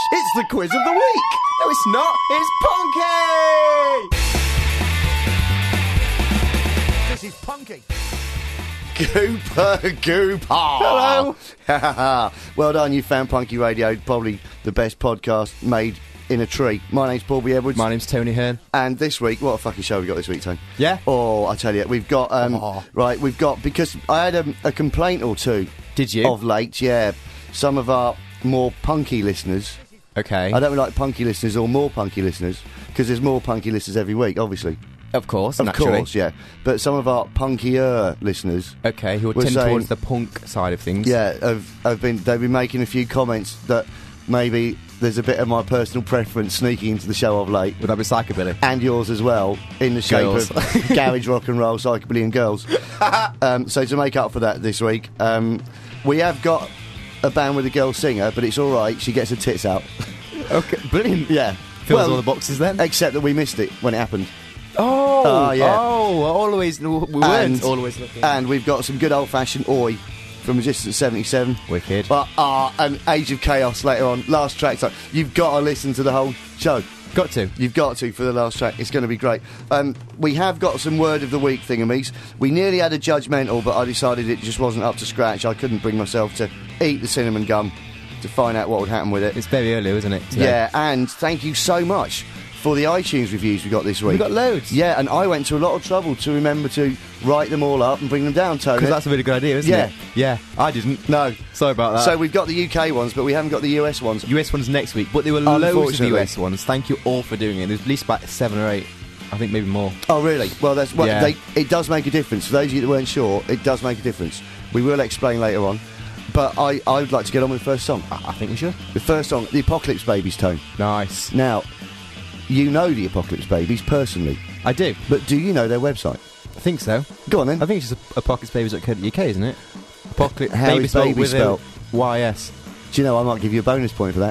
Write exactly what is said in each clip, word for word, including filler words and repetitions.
It's the quiz of the week. No, it's not. It's Punky! This is Punky. Gooper Gooper. Hello. Well done, you found Punky Radio, probably the best podcast made in a tree. My name's Paul B. Edwards. My name's Tony Hearn. And this week, what a fucking show we got this week, Tony. Yeah? Oh, I tell you, we've got, um, Oh. right, we've got, because I had a, a complaint or two. Did you? Of late, yeah. Some of our more punky listeners. Okay. I don't like punky listeners or more punky listeners, because there's more punky listeners every week, obviously. Of course, Of naturally. course, yeah. But some of our punkier listeners, Okay, who are We're tend saying- towards the punk side of things. yeah, have, have been they've been making a few comments that maybe there's a bit of my personal preference sneaking into the show of late, Would that be psychobilly? and yours as well, in the shape Girls. of garage rock and roll, psychobilly and girls. um, so to make up for that this week, um, we have got a band with a girl singer, but it's all right. She gets her tits out. Okay, brilliant. Yeah, Fills Well, all the boxes then. except that we missed it when it happened. Oh, Oh, yeah. Oh, always. We weren't And- always looking. And we've got some good old-fashioned Oi from Resistance seventy-seven. Wicked. But uh, an Age of Chaos later on. Last track. So you've got to listen to the whole show. Got to. You've got to for the last track. It's going to be great. Um, we have got some word of the week thingamies. We nearly had a judgmental, but I decided it just wasn't up to scratch. I couldn't bring myself to eat the cinnamon gum to find out what would happen with it. It's very early, isn't it? today? Yeah, and thank you so much for the iTunes reviews we got this week. We got loads. Yeah, and I went to a lot of trouble to remember to write them all up and bring them down, Tony. Because that's a really good idea, isn't Yeah. it? Yeah. I didn't. No. Sorry about that. So we've got the U K ones, but we haven't got the U S ones. U S ones next week, but there were loads of Unfortunately. U S ones. Thank you all for doing it. There's at least about seven or eight. I think maybe more. Oh, really? Well, that's well, Yeah. they, it does make a difference. For those of you that weren't sure, it does make a difference. We will explain later on. But I, I would like to get on with the first song. I, I think we should. The first song, The Apocalypse Babies, Tone. Nice. Now, you know the Apocalypse Babies personally, I do. but do you know their website? I think so. Go on then. I think it's just apocalypse babies dot co dot U K, isn't it? Apocalypse How baby is spelled baby with spelled? a Y S. Do you know I might give you a bonus point for that?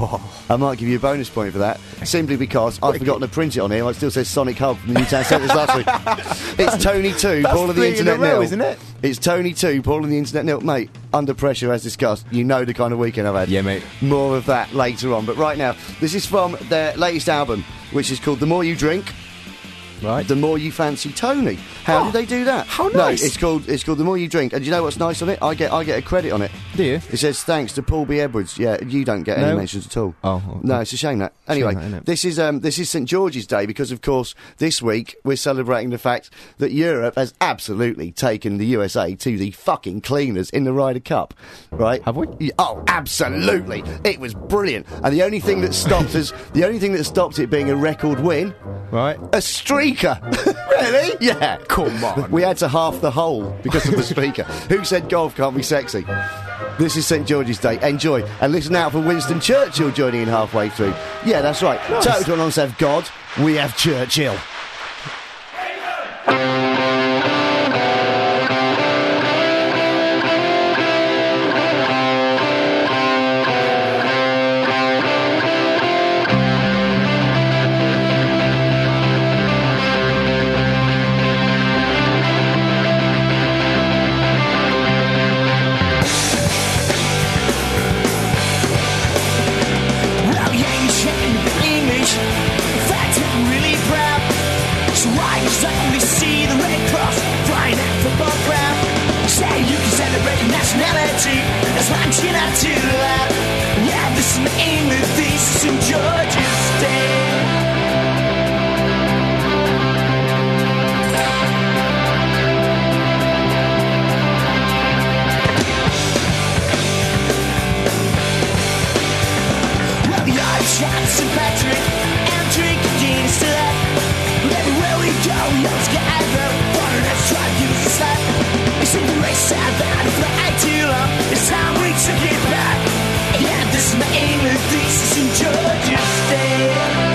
I might give you a bonus point for that, simply because I've forgotten to print it on here. It still says Sonic Hub from the Newtown Centres last week. It's Tony two, That's Paul of the three in a Internet row, Nil. isn't it? It's Tony two, Paul of the Internet Nil. Mate, under pressure as discussed. You know the kind of weekend I've had. Yeah, mate. More of that later on. But right now, this is from their latest album, which is called The More You Drink, Right. The More You Fancy Tony. How Oh, did they do that? how No, nice. it's called it's called The More You Drink. And do you know what's nice on it? I get I get a credit on it. Do you? It says thanks to Paul B. Edwards. Yeah, you don't get any No. mentions at all. Oh, okay. No, it's a shame that. Anyway, that, isn't it? this is um, this is Saint George's Day because, of course, this week we're celebrating the fact that Europe has absolutely taken the U S A to the fucking cleaners in the Ryder Cup, right? Have we? Yeah, oh, absolutely! It was brilliant, and the only thing that stopped us, the only thing that stopped it being a record win, Right. a streaker. Really? Yeah. Come on. We had to half the hole because of the speaker. Who said golf can't be sexy? This is Saint George's Day. Enjoy. And listen out for Winston Churchill joining in halfway through. Yeah, that's right. Nice. Total Nonce have God, we have Churchill. Well, you ain't chatting English. In fact, I'm really proud. So why you suddenly see the Red Cross flying at football crowd? Say you can celebrate your nationality as long as you're not too loud. Yeah, this is my England, this is Saint George's Day. Well, the Irish have Saint Patrick and drink Guinness to that. But everywhere we go, we always get aggro. Foreign let's try to give us a slap. They say the race had that if we act too long. It's time we took it back. Yeah, this is my England, this is Saint George's Day.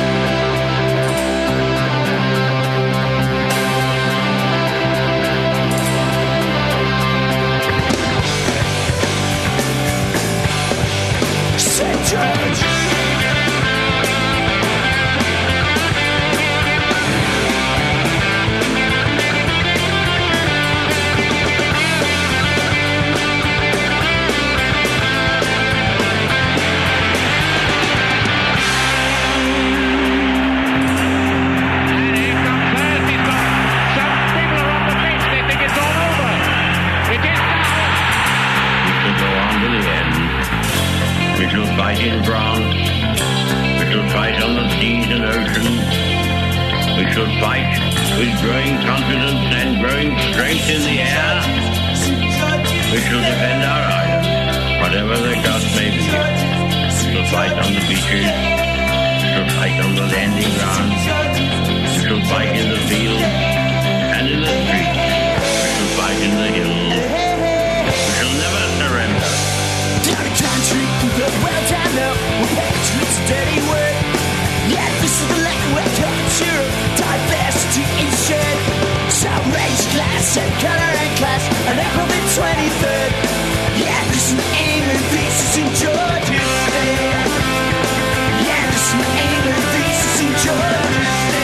shall fight with growing confidence and growing strength in the air. We shall defend our island, whatever the cost may be. We shall fight on the beaches. We shall fight on the landing grounds. We shall fight in the fields and in the streets. We shall fight in the hills. We shall never surrender. Down the country, people well down low. With hatred's a dirty word. Yeah, this is the land where culture, diversity is shared. So race, class, and color and class, and April the twenty-third. Yeah, this is England, this is in Georgia. Yeah, this is England, this is in Georgia.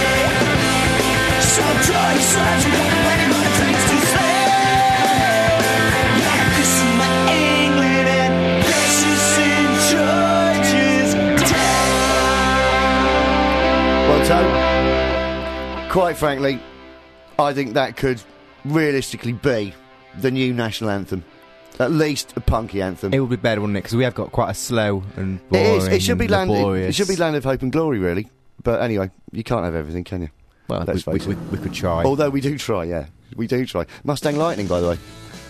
So draw your swords and walk when you're gonna things to say. Yeah, this is my England, and this is in Georgia's day. Well, Tone, quite frankly, I think that could realistically be the new national anthem. At least a punky anthem. It would be better, wouldn't it? Because we have got quite a slow and It boring is. It should be and land. It, laborious. it should be land of hope and glory, really. But anyway, you can't have everything, can you? Well, Let's we, we, face we, it. we could try. Although we do try, yeah, we do try. Mustang Lightning, by the way.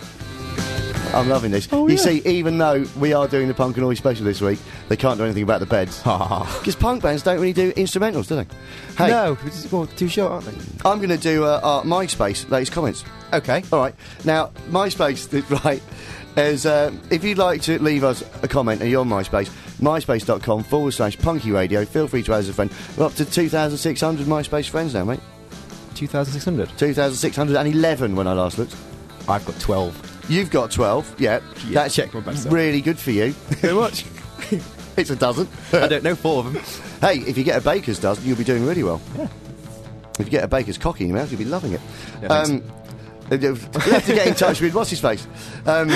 I'm loving this. Oh, you yeah. see, even though we are doing the Punk and Oi special this week, they can't do anything about the beds. Because punk bands don't really do instrumentals, do they? Hey, No, it's well, too short, aren't they? I'm going to do uh, our MySpace latest comments. Okay. All right. Now, MySpace, right, is uh, if you'd like to leave us a comment and you're on MySpace, myspace.com forward slash punky radio. Feel free to add us a friend. We're up to two thousand six hundred MySpace friends now, mate. two thousand six hundred. two thousand six hundred eleven when I last looked. I've got twelve. You've got twelve, yeah. Yeah, That's check my best. really good for you. Very much. It's a dozen. I don't know four of them. Hey, if you get a baker's dozen, you'll be doing really well. Yeah. If you get a baker's cocky in your mouth, you'll be loving it. Yeah, thanks. um, you'll have to get in touch with what's his face. Um,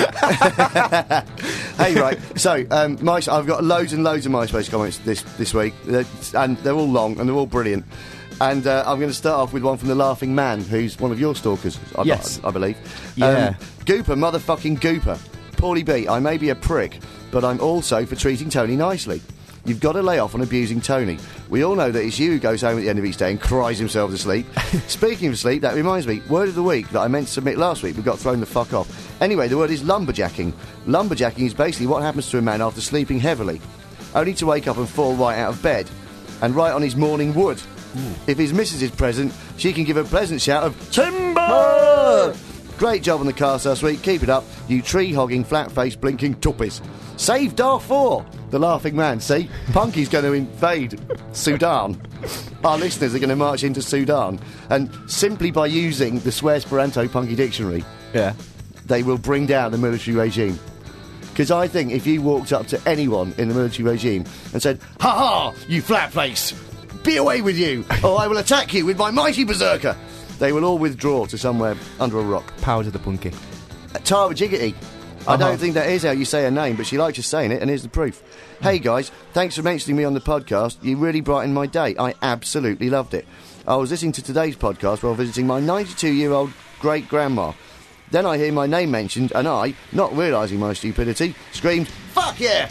hey, right. So, um, my, I've got loads and loads of MySpace comments this this week, they're, and they're all long and they're all brilliant. And uh, I'm going to start off with one from the Laughing Man, who's one of your stalkers, I, Yes. I, I believe. Yeah. Um, Gooper, motherfucking Gooper. Paulie B, I may be a prick, but I'm also for treating Tony nicely. You've got to lay off on abusing Tony. We all know that it's you who goes home at the end of each day and cries himself to sleep. Speaking of sleep, that reminds me, word of the week that I meant to submit last week but got thrown the fuck off. Anyway, the word is lumberjacking. Lumberjacking is basically what happens to a man after sleeping heavily, only to wake up and fall right out of bed, and right on his morning wood. If his missus is present, she can give a pleasant shout of timber! Great job on the cast last week. Keep it up, you tree-hogging, flat-faced, blinking tuppies. Save Darfur! The Laughing Man. See? Punky's going to invade Sudan. Our listeners are going to march into Sudan. And simply by using the Swear Esperanto Punky Dictionary, Yeah. they will bring down the military regime. Because I think if you walked up to anyone in the military regime and said, "Ha ha, you flat-face! Be away with you, or I will attack you with my mighty berserker," they will all withdraw to somewhere under a rock. Power to the punky. Uh, Tara Jiggity. I Uh-huh. don't think that is how you say her name, but she likes just saying it, and here's the proof. Hey guys, thanks for mentioning me on the podcast. You really brightened my day. I absolutely loved it. I was listening to today's podcast while visiting my ninety-two-year-old great-grandma. Then I hear my name mentioned, and I, not realising my stupidity, screamed, "Fuck yeah!"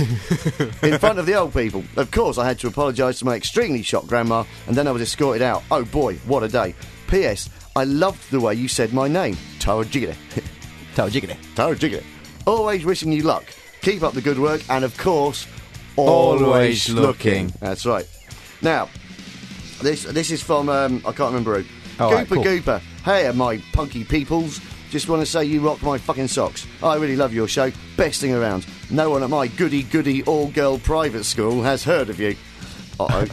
in front of the old people. Of course, I had to apologise to my extremely shocked grandma, and then I was escorted out. Oh boy, what a day. P S. I loved the way you said my name. Tara Jiggity. Tell jiggity. Tara Jiggity. Always wishing you luck. Keep up the good work, and of course, Always looking. That's right. Now, this this is from, um, I can't remember who. All right, Gooper cool. Gooper. Hey, my punky peoples. Just want to say you rock my fucking socks. I really love your show. Best thing around. No one at my goody goody all-girl private school has heard of you. Uh-oh.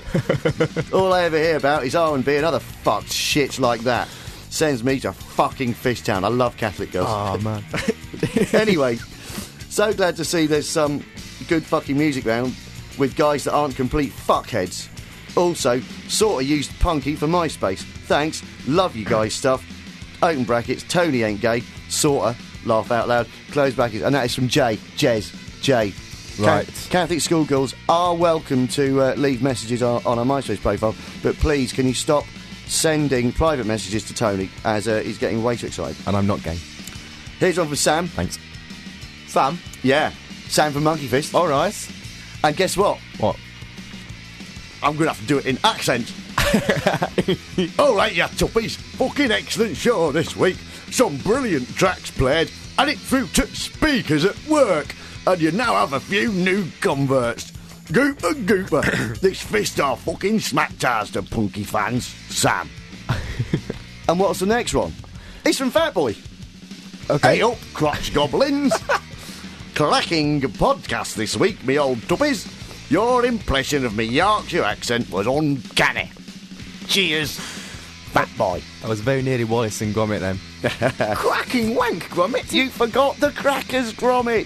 All I ever hear about is R and B and other fucked shits like that. Sends me to fucking Fishtown. I love Catholic girls. Oh, man. Anyway, so glad to see there's some good fucking music round with guys that aren't complete fuckheads. Also, sorta used Punky for MySpace. Thanks. Love you guys stuff. Open brackets, Tony ain't gay. Sorta. Laugh out loud. Close brackets. And that is from Jay. Jez. Jay. Right. Ca- Catholic schoolgirls are welcome to uh, leave messages on, on our MySpace profile, but please, can you stop sending private messages to Tony, as uh, he's getting way too excited. And I'm not gay. Here's one for Sam. Thanks. Sam? Yeah. Sam from Monkey Fist. All right. And guess what? What? I'm going to have to do it in accent. All right, you tuppies. Fucking excellent show this week. Some brilliant tracks played, and it through to speakers at work. And you now have a few new converts. Gooper, gooper. This fist are fucking smack-tars to punky fans. Sam. And what's the next one? It's from Fat Boy. Okay. Hey up, crotch goblins. Cracking podcast this week, me old tuppies. Your impression of me Yorkshire accent was uncanny. Cheers, Fat Boy. That was very nearly Wallace and Gromit then. Cracking wank, Gromit. You forgot the crackers, Gromit.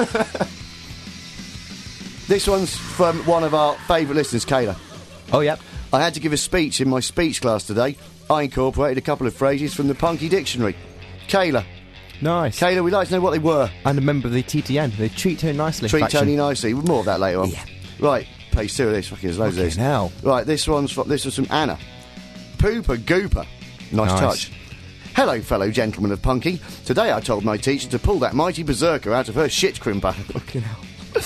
This one's from one of our favourite listeners, Kayla. Oh, yep. I had to give a speech in my speech class today. I incorporated a couple of phrases from the Punky Dictionary. Kayla. Nice. Kayla, we'd like to know what they were. And a member of the T T N. They treat her nicely. Treat faction. Tony nicely. More of that later on. Yeah. Right, page two of this. Fucking there's loads Fucking of this. hell. Right, this one's from, this was from Anna. Pooper Gooper. Nice, Nice. touch. Hello, fellow gentlemen of Punky. Today I told my teacher to pull that mighty berserker out of her shit crimper. Fucking hell.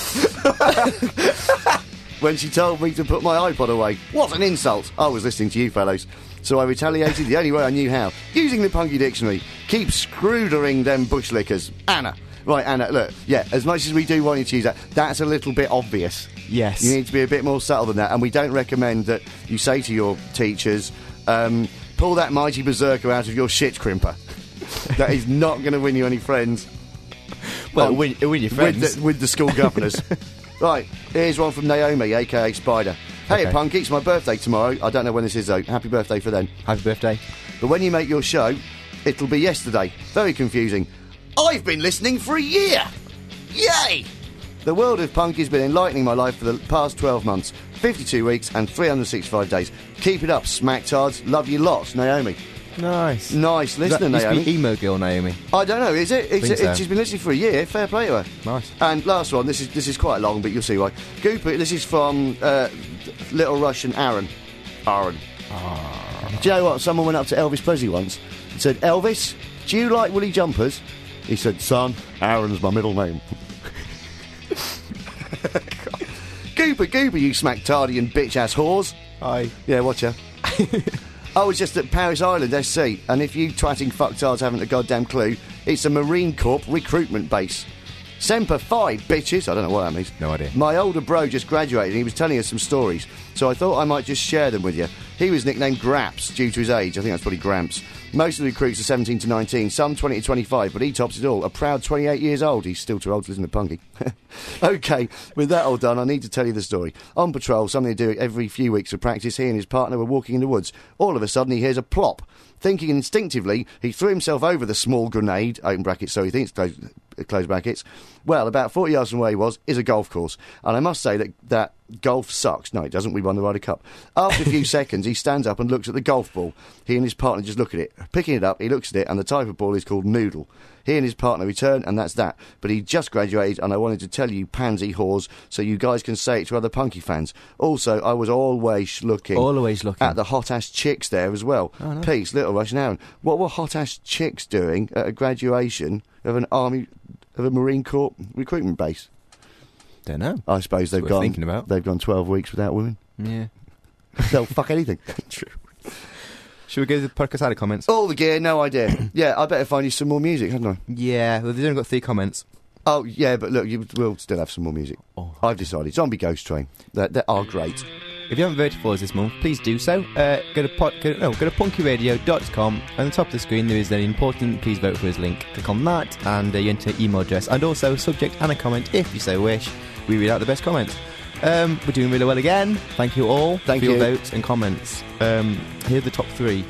When she told me to put my iPod away. What an insult. I was listening to you fellows. So I retaliated the only way I knew how. Using the Punky Dictionary. Keep scroodering them bushlickers. Anna. Right, Anna, look. Yeah, as much as we do want you to use that, that's a little bit obvious. Yes. You need to be a bit more subtle than that. And we don't recommend that you say to your teachers, um, pull that mighty berserker out of your shit crimper. That is not going to win you any friends. Well, Oh, it'll win, it'll win your friends. With the, with the school governors. Right, here's one from Naomi, a k a. Spider. Hey, Okay. Punky, it's my birthday tomorrow. I don't know when this is, though. Happy birthday for then. Happy birthday. But when you make your show, it'll be yesterday. Very confusing. I've been listening for a year! Yay! The world of Punky's been enlightening my life for the past twelve months, fifty-two weeks and three hundred sixty-five days. Keep it up, smacktards. Love you lots, Naomi. Nice. Nice listener, That used to Naomi. be emo girl Naomi. I don't know, is it? It's, Think it- so. She's been listening for a year. Fair play to her. Nice. And last one, this is this is quite long, but you'll see why. Gooper, this is from uh, Little Russian Aaron. Aaron. Do you know what? Someone went up to Elvis Presley once and said, Elvis, do you like woolly jumpers? He said, son, Aaron's my middle name. Gooper, Gooper, you smack-tardy bitch-ass whores. Hi. Yeah, watch her. I was just at Paris Island, S C, and if you twatting fucktards haven't a goddamn clue, it's a Marine Corps recruitment base. Semper Fi, bitches. I don't know what that means. No idea. My older bro just graduated and he was telling us some stories, so I thought I might just share them with you. He was nicknamed Graps due to his age. I think that's probably Gramps. Most of the recruits are seventeen to nineteen, some twenty to twenty-five, but he tops it all. A proud twenty-eight years old. He's still too old to listen to Punky. OK, with that all done, I need to tell you the story. On patrol, something to do every few weeks of practice, he and his partner were walking in the woods. All of a sudden, he hears a plop. Thinking instinctively, he threw himself over the small grenade, open brackets, so he thinks, close, close brackets. Well, about forty yards from where he was is a golf course. And I must say that, that golf sucks. No, it doesn't. We won the Ryder Cup. After a few seconds, he stands up and looks at the golf ball. He and his partner just look at it. Picking it up, he looks at it, and the type of ball is called noodle. He and his partner return, and that's that. But he just graduated, and I wanted to tell you, pansy whores, so you guys can say it to other Punky fans. Also, I was always looking... Always looking. At the hot-ass chicks there as well. Oh, no. Peace, Little Russian Aaron. What were hot-ass chicks doing at a graduation of an army... of a Marine Corps recruitment base? Don't know. I suppose they've worth gone... thinking about. They've gone twelve weeks without women. Yeah. They'll fuck anything. True. Should we go to the podcast ad comments? All the gear, no idea. Yeah, I better find you some more music, hadn't I? Yeah, well, they've only got three comments. Oh, yeah, but look, you will still have some more music. Oh. I've decided. Zombie Ghost Train. They, they are great. If you haven't voted for us this month, please do so. Uh, go to pod, go, no, go to punky radio dot com. On the top of the screen, there is an important Please Vote For Us link. Click on that, and uh, you enter email address, and also subject and a comment if you so wish. We read out the best comments. Um, we're doing really well again. Thank you all Thank for you. your votes and comments. Um, here are the top three.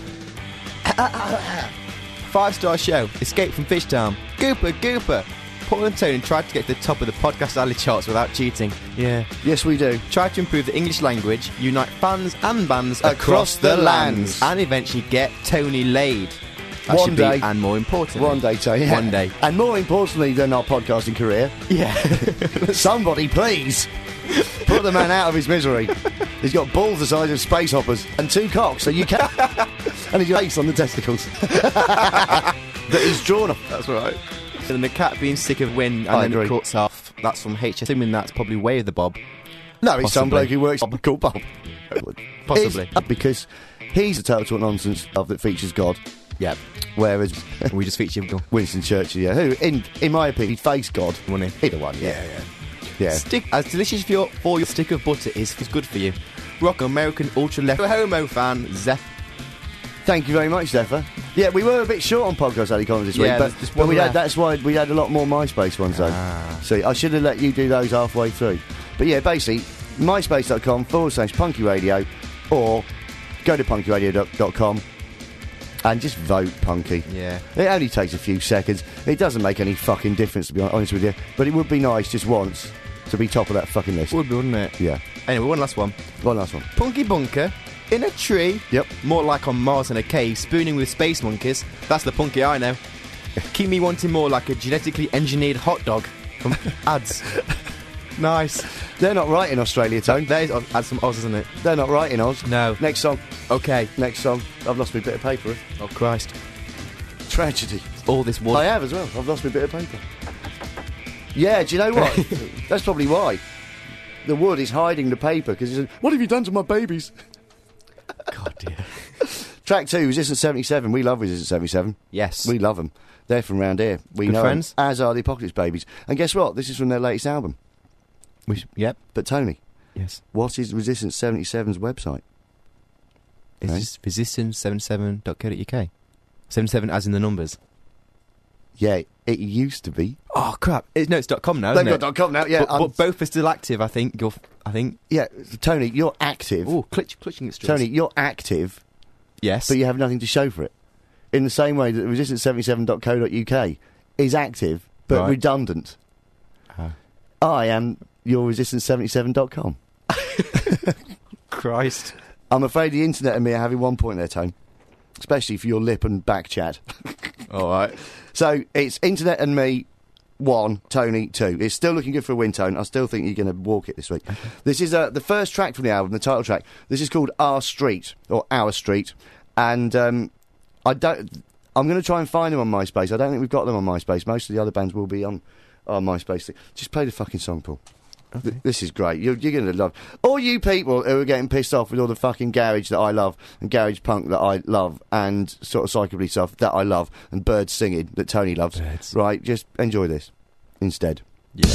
Five-star show. Escape from Fishtown. Gooper, Gooper. Paul and Tony tried to get to the top of the podcast alley charts without cheating. Yeah. Yes, we do. Try to improve the English language, unite fans and bands Across across, the the lands. lands, and eventually get Tony laid. That One should day. be, and more importantly, One day, Tony. Yeah. One day. And more importantly than our podcasting career, Yeah. somebody please put the man out of his misery. He's got balls the size of space hoppers and two cocks, so you can. And he's got ace on the testicles. That he's drawn up. That's right. And the cat being sick of wind, and I then agree. it cuts off. That's from H. Assuming that's probably Way of the Bob. No, he's some Possibly. bloke who works called Bob. Possibly. Is- because he's a total nonsense of that features God. Yep. Whereas We just feature him. Winston Churchill, yeah, who, in in my opinion, he'd face God. Wouldn't he? Either one, yeah, yeah. Yeah. Stick as delicious for your, for your stick of butter is is good for you. Rock American ultra left homo fan Zeph. Thank you very much, Zephyr. Yeah, we were a bit short on podcast Addy Collins this Yeah, week, but, there's just but one we had, left. that's why we had a lot more MySpace ones though. Ah. See, I should have let you do those halfway through. But yeah, basically, myspace.com forward slash punky radio, or go to punky radio dot com and just vote punky. Yeah. It only takes a few seconds. It doesn't make any fucking difference, to be honest with you, but it would be nice just once to be top of that fucking list. Would be, wouldn't it? Yeah. Anyway, one last one. One last one. Punky Bunker in a tree. Yep. More like on Mars in a cave, spooning with space monkeys. That's the punky I know. Keep me wanting more like a genetically engineered hot dog from ads. Nice. They're not right in Australia, Tone. There's add some Oz, isn't it? They're not right in Oz. No. Next song. Okay. Next song. I've lost my bit of paper. Oh Christ. Tragedy. All this wood. I have as well. I've lost my bit of paper. Yeah, do you know what? That's probably why. The wood is hiding the paper because what have you done to my babies? God dear. Track two, Resistance seventy-seven. We love Resistance seventy-seven. Yes. We love them. They're from round here. We Good know 'em, friends. as are the Apocalypse Babies. And guess what? This is from their latest album. We sh- yep. But Tony, Yes. what is Resistance seventy-seven's website? It's Right. just resistance seventy-seven dot co dot uk. seventy-seven as in the numbers. Yeah, it used to be. Oh crap! It, no, it's .com now. They've Isn't got it? .com now, yeah. But, um, but both are still active. I think. You're. I think. Yeah, Tony, you're active. Oh, clutch, clutching at straws. Tony, you're active, Yes. but you have nothing to show for it. In the same way that resistance seventy-seven dot co dot uk is active, but Right. redundant. Ah. I am your resistance seventy-seven dot com. Christ. I'm afraid the internet and me are having one point there, Tone. Especially for your lip and back chat. All right. So it's internet and me, one, Tony, two. It's still looking good for a win, Tone. I still think you're going to walk it this week. This is uh, the first track from the album, the title track. This is called Our Street, or Our Street. And um, I don't... I'm going to try and find them on MySpace. I don't think we've got them on MySpace. Most of the other bands will be on, on MySpace. Just play the fucking song, Paul. Th- this is great. You're, you're going to love... All you people who are getting pissed off with all the fucking garage that I love, and garage punk that I love, and sort of psychobilly stuff that I love, and birds singing that Tony loves, Birds. right, just enjoy this instead. Yeah.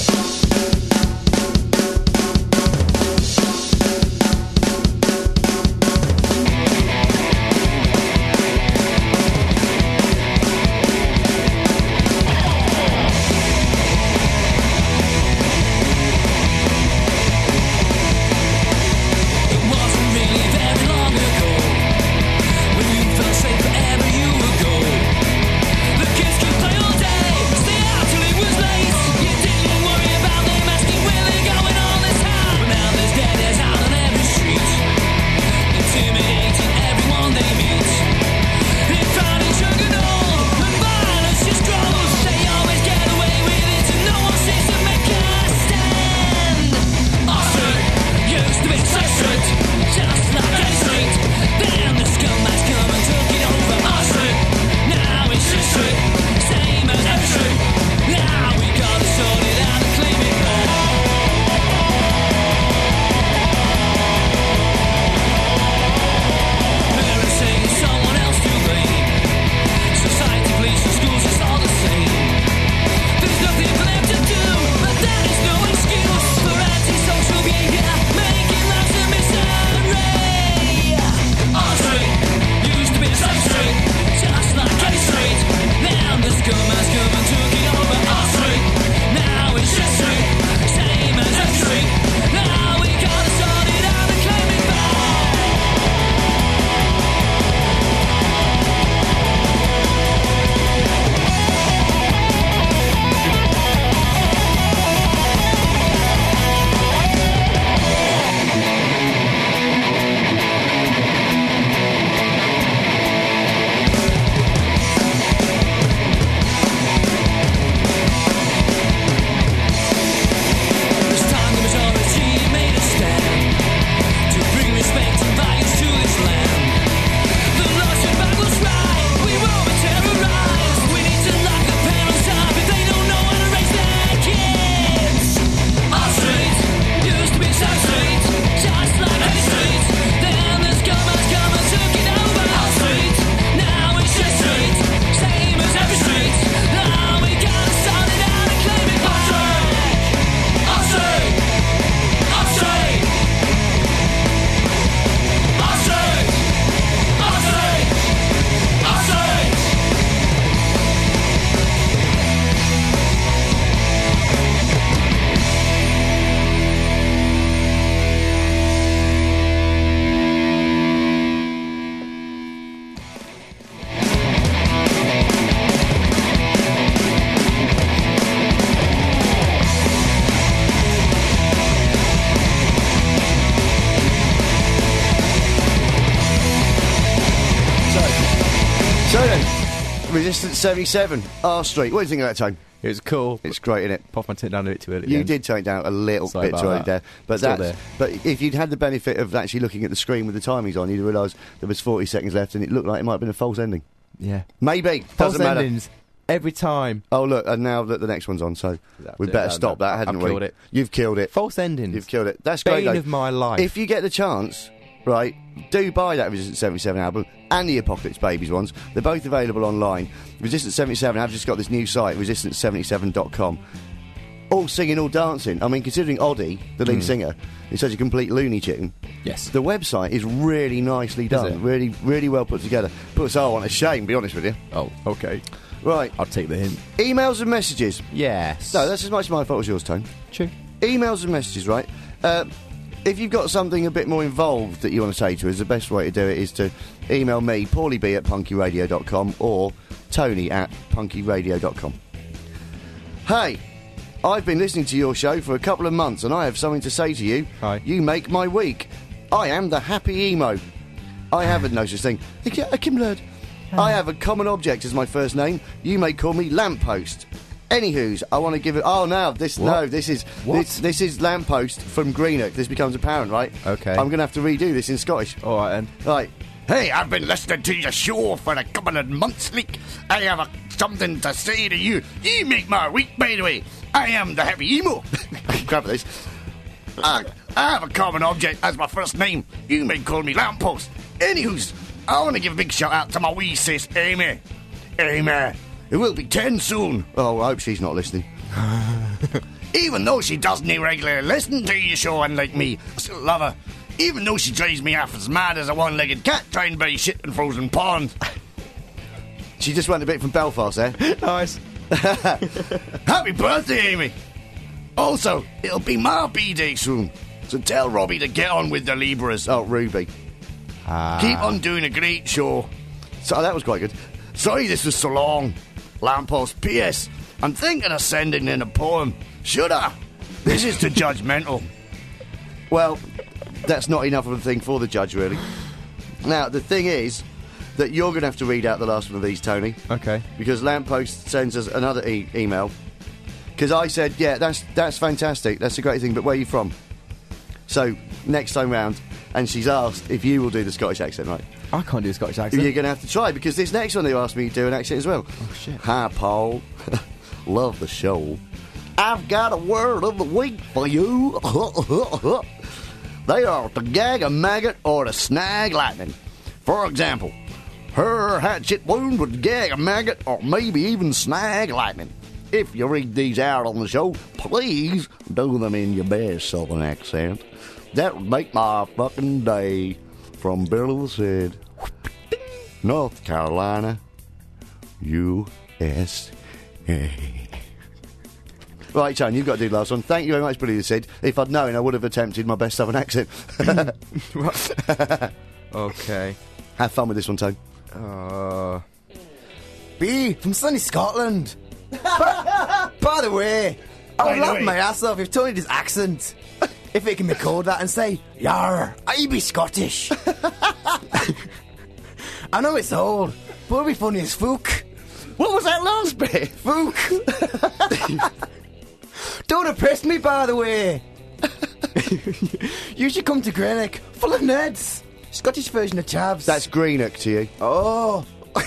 It wasn't really very long ago when you felt safe wherever you would go. The kids could play all day, stay out till it was late. You didn't worry about them as So then, Resistance seventy-seven, R Street. What do you think of that, Tone? It was cool. It's great, isn't it? Pop my tent down a bit too early. You then. did turn it down a little Sorry bit about too early that. there, but Still that's, there. but if you'd had the benefit of actually looking at the screen with the timings on, you'd realise there was forty seconds left, and it looked like it might have been a false ending. Yeah. Maybe False doesn't matter. endings every time. Oh look, and now that the next one's on, so That's we it, better that- stop that, that- hadn't I've we? killed it. You've killed it. False endings. You've killed it. That's Bane great. though. of my life. If you get the chance, right, do buy that Resistance seventy-seven album and the Apocalypse Babies ones. They're both available online. Resistance seventy-seven have just got this new site, resistance seventy-seven dot com. All singing, all dancing. I mean, considering Oddie, the lead singer, is such a complete Looney Tune, yes. the website is really nicely Is done. it? Really, really well put together. Puts all on a shame, be honest with you. Oh, okay. Right, I'll take the hint. emails and messages. Yes. No, that's as much my fault as yours, Tone. true. Emails and messages, right? Uh, if you've got something a bit more involved that you want to say to us, the best way to do it is to email me, paulie b at punky radio dot com, or Tony at punky radio dot com. Hey, I've been listening to your show for a couple of months, and I have something to say to you. Hi. You make my week. I am the happy emo. I haven't no such thing. A Kim Lerd. I have a common object as my first name. You may call me Lamppost. Anywho's, I want to give it. Oh no, this What? no, this is What? this, this is Lamppost from Greenock. This becomes apparent, right? Okay. I'm going to have to redo this in Scottish. All right, then. Right. Hey, I've been listening to your show for a couple of months, Leak. I have a, something to say to you. You make my week, by the way. I am the happy emo. Grab this. I, I have a common object as my first name. You may call me Lamppost. Anywho's, I want to give a big shout out to my wee sis, Amy. Amy, it will be ten soon. Oh, I hope she's not listening. Even though she doesn't regularly listen to your show, unlike me, I still love her. Even though she drives me half as mad as a one-legged cat trying to bury shit in frozen pond. She just went a bit from Belfast there. Nice. Happy birthday, Amy! Also, it'll be my B-day soon, so tell Robbie to get on with the Libras. Oh, Ruby. Keep on doing a great show. So that was quite good. Sorry this was so long. Lamppost, P S. I'm thinking of sending in a poem. Should I? This is too judgmental. Well, that's not enough of a thing for the judge, really. Now, the thing is that you're going to have to read out the last one of these, Tony, Okay. because Lamppost sends us another e- email. Because I said, yeah, that's that's fantastic, that's a great thing, but where are you from? So, next time round, and she's asked if you will do the Scottish accent, right? I can't do a Scottish accent. You're going to have to try, because this next one they asked me to do an accent as well. Oh, shit. Hi, Paul. Love the show. I've got a word of the week for you. They are to gag a maggot or to snag lightning. For example, her hatchet wound would gag a maggot or maybe even snag lightning. If you read these out on the show, please do them in your best southern accent. That would make my fucking day. From Bill said, North Carolina, U S A. Right, Tony, you've got to do the last one. Thank you very much, Billy said. If I'd known, I would have attempted my best southern accent. Okay. Have fun with this one, Tony. Uh, B from sunny Scotland. by, by the way, I By would the laugh way. my ass off if Tony did his accent. If it can be called that and say, Yar, I be Scottish. I know it's old, but it'll be funny as fook. What was that last bit? Fook. Don't oppress me, by the way. You should come to Greenock, full of nerds. Scottish version of chavs. That's Greenock to you. Oh.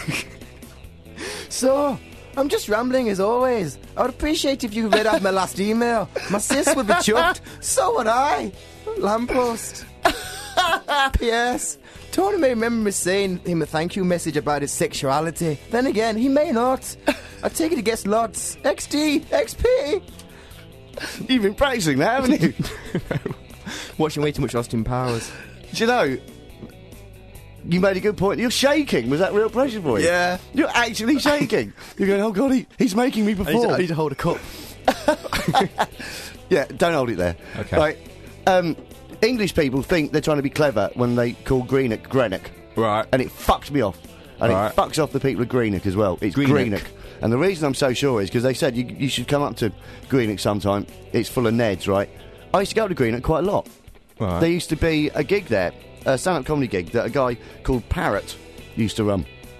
So, I'm just rambling as always. I would appreciate if you read out my last email. My sis would be chuffed. So would I. Lamppost. P S. Tony may remember me saying him a thank you message about his sexuality. Then again, he may not. I take it against lots. X D, X P. You've been practicing that, haven't you? watching way too much Austin Powers. Do you know, you made a good point. You're shaking. Was that real pressure for you? Yeah. You're actually shaking. You're going, oh, God, he, he's making me I need, to, perform. I need to hold a cup. Yeah, don't hold it there. Okay. Right. Um, English people think they're trying to be clever when they call Greenock Greenock. Right. And it fucks me off. And Right. it fucks off the people of Greenock as well. It's Greenock. Greenock. And the reason I'm so sure is because they said you, you should come up to Greenock sometime. It's full of Neds, right? I used to go to Greenock quite a lot. Right. There used to be a gig there, a stand-up comedy gig that a guy called Parrot used to run.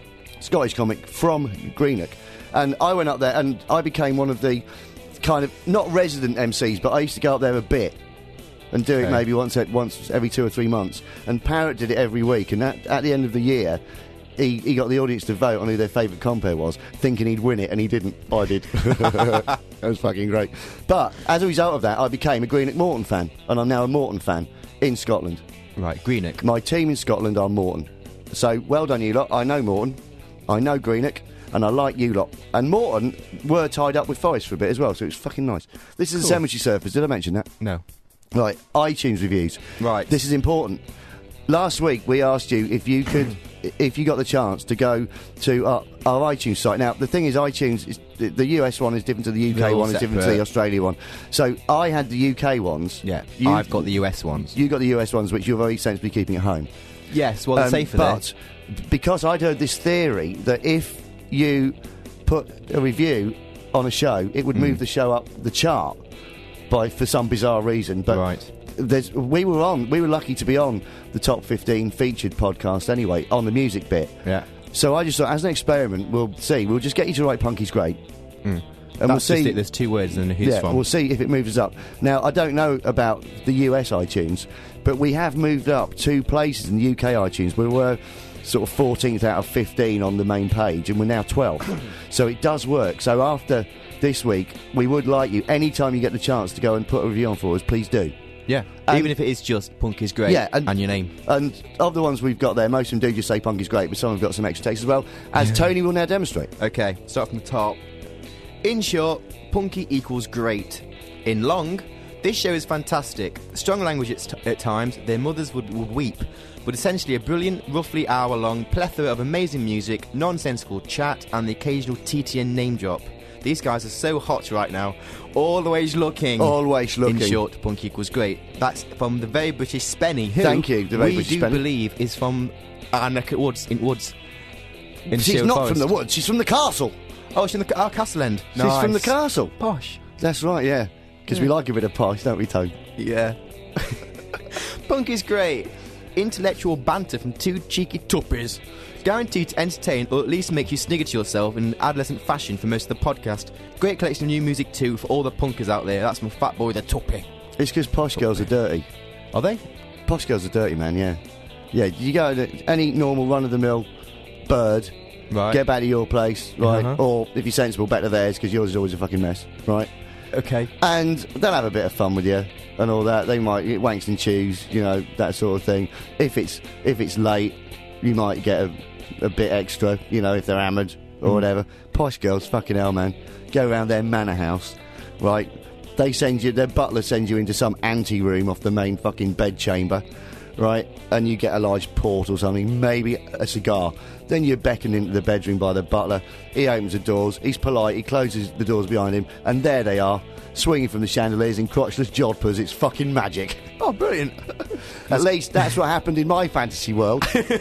Scottish comic from Greenock. And I went up there and I became one of the kind of, not resident M Cs, but I used to go up there a bit and do it Okay. maybe once once every two or three months. And Parrot did it every week. And at, at the end of the year, he, he got the audience to vote on who their favourite compere was, thinking he'd win it, and he didn't. I did. That was fucking great. But as a result of that, I became a Greenock Morton fan, and I'm now a Morton fan in Scotland. Right, Greenock. My team in Scotland are Morton. So, well done, you lot. I know Morton. I know Greenock. And I like you lot. And Morton were tied up with Forest for a bit as well, so it's fucking nice. This is Cool. the Cemetery Surfers. Did I mention that? No. Right, iTunes reviews. Right. This is important. Last week we asked you if you could, if you got the chance to go to our, our iTunes site. Now the thing is, iTunes is the, the U S one is different to the U K They're all one, is different to separate. the Australia one. So I had the U K ones. Yeah, You- I've got the U S ones. You got the U S ones, which you're very sensibly keeping at home. Yes, well, they're Um, safer there. but because I'd heard this theory that if you put a review on a show, it Hmm. would move the show up the chart by for some bizarre reason. But Right. there's, we were on. We were lucky to be on the top fifteen featured podcast anyway on the music bit. Yeah. So I just thought, as an experiment, we'll see. We'll just get you to write "Punky's Great," and we'll That's just see. it. There's two words and who's Yeah, from. we'll see if it moves us up. Now, I don't know about the U S iTunes, but we have moved up two places in the U K iTunes. We were sort of fourteenth out of fifteen on the main page, and we're now twelfth. So it does work. So after this week, we would like you, anytime you get the chance to go and put a review on for us, please do. Yeah, And- even if it is just Punk is Great Yeah, and- and your name. And of the ones we've got there, most of them do just say "Punk is great," but some have got some extra text as well, as Tony will now demonstrate. Okay, start from the top. In short, punky equals great. In long, this show is fantastic. Strong language at, st- at times, their mothers would, would weep. But essentially a brilliant, roughly hour-long plethora of amazing music, nonsensical chat, and the occasional T T N name drop. These guys are so hot right now. Always looking. Always looking. In short, punk equals great. That's from the very British Spenny, who Thank you, the very we British do Spenny. believe is from our neck at Woods, in Woods. In She's Sherwood not Forest. from the woods, she's from the castle. Oh, she's from the oh, Castle End. She's from the Nice. castle. Posh. That's right, yeah. Because we like a bit of posh, don't we, Tony? Yeah. Punk is great. Intellectual banter from two cheeky tuppies. Guaranteed to entertain or at least make you snigger to yourself in adolescent fashion for most of the podcast. Great collection of new music too for all the punkers out there. That's from Fat Boy the Tuppy. It's because posh girls are dirty. Are they? Posh girls are dirty, man, yeah. Yeah, you go to any normal run-of-the-mill bird, Right. get back to your place, right? Uh-huh. Or, if you're sensible, back to theirs, because yours is always a fucking mess, right? Okay. And they'll have a bit of fun with you and all that. They might get wanks and chews, you know, that sort of thing. If it's if it's late, you might get a, a bit extra, you know, if they're hammered or Mm. whatever. Posh girls, fucking hell, man. Go around their manor house, right? They send you, their butler sends you into some ante room off the main fucking bed chamber, right? And you get a large port or something, maybe a cigar. Then you're beckoned into the bedroom by the butler. He opens the doors, he's polite, he closes the doors behind him, and there they are, swinging from the chandeliers in crotchless jodhpurs. It's fucking magic. Oh, brilliant. At least that's what happened in my fantasy world.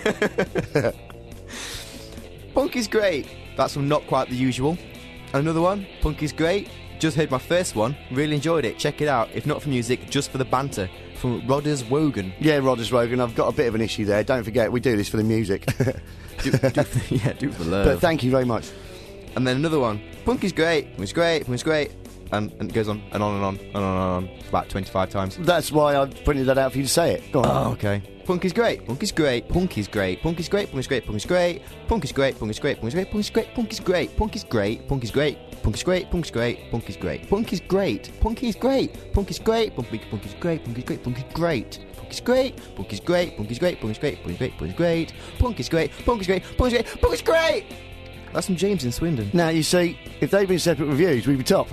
Punk is great. That's from Not Quite the Usual. Another one, Punk is great. Just heard my first one, really enjoyed it. Check it out. If not for music, just for the banter. From Rodders Wogan. Yeah, Rodders Rogan, I've got a bit of an issue there. Don't forget, we do this for the music. Do, do, yeah, do it for love. But thank you very much. And then another one. Punk is great. Punk is great. Punk is great. And, and it goes on and on and on and on and on. About twenty-five times. That's why I printed that out for you to say it. Go on. Oh, okay. Punk is great. Punk is great. Punk is great. Punk is great. Punk is great. Punk is great. Punk is great. Punk is great. Punk is great. Punk is great. Punk is great. Punk is great. Punk is great. Punk is great. Punk is great. Punk is great. Punk is great. Punk is great. Punk is great. Punk is punk is great. Punk is great. Punk is great. Punk is great. Punk is great. Punk is great. Punk is great. Punk is great. Punk is great. Punk is great. Punk is great. Punk is great. Punk is great. That's from James in Swindon. Now, you see, if they'd been separate reviews, we'd be top.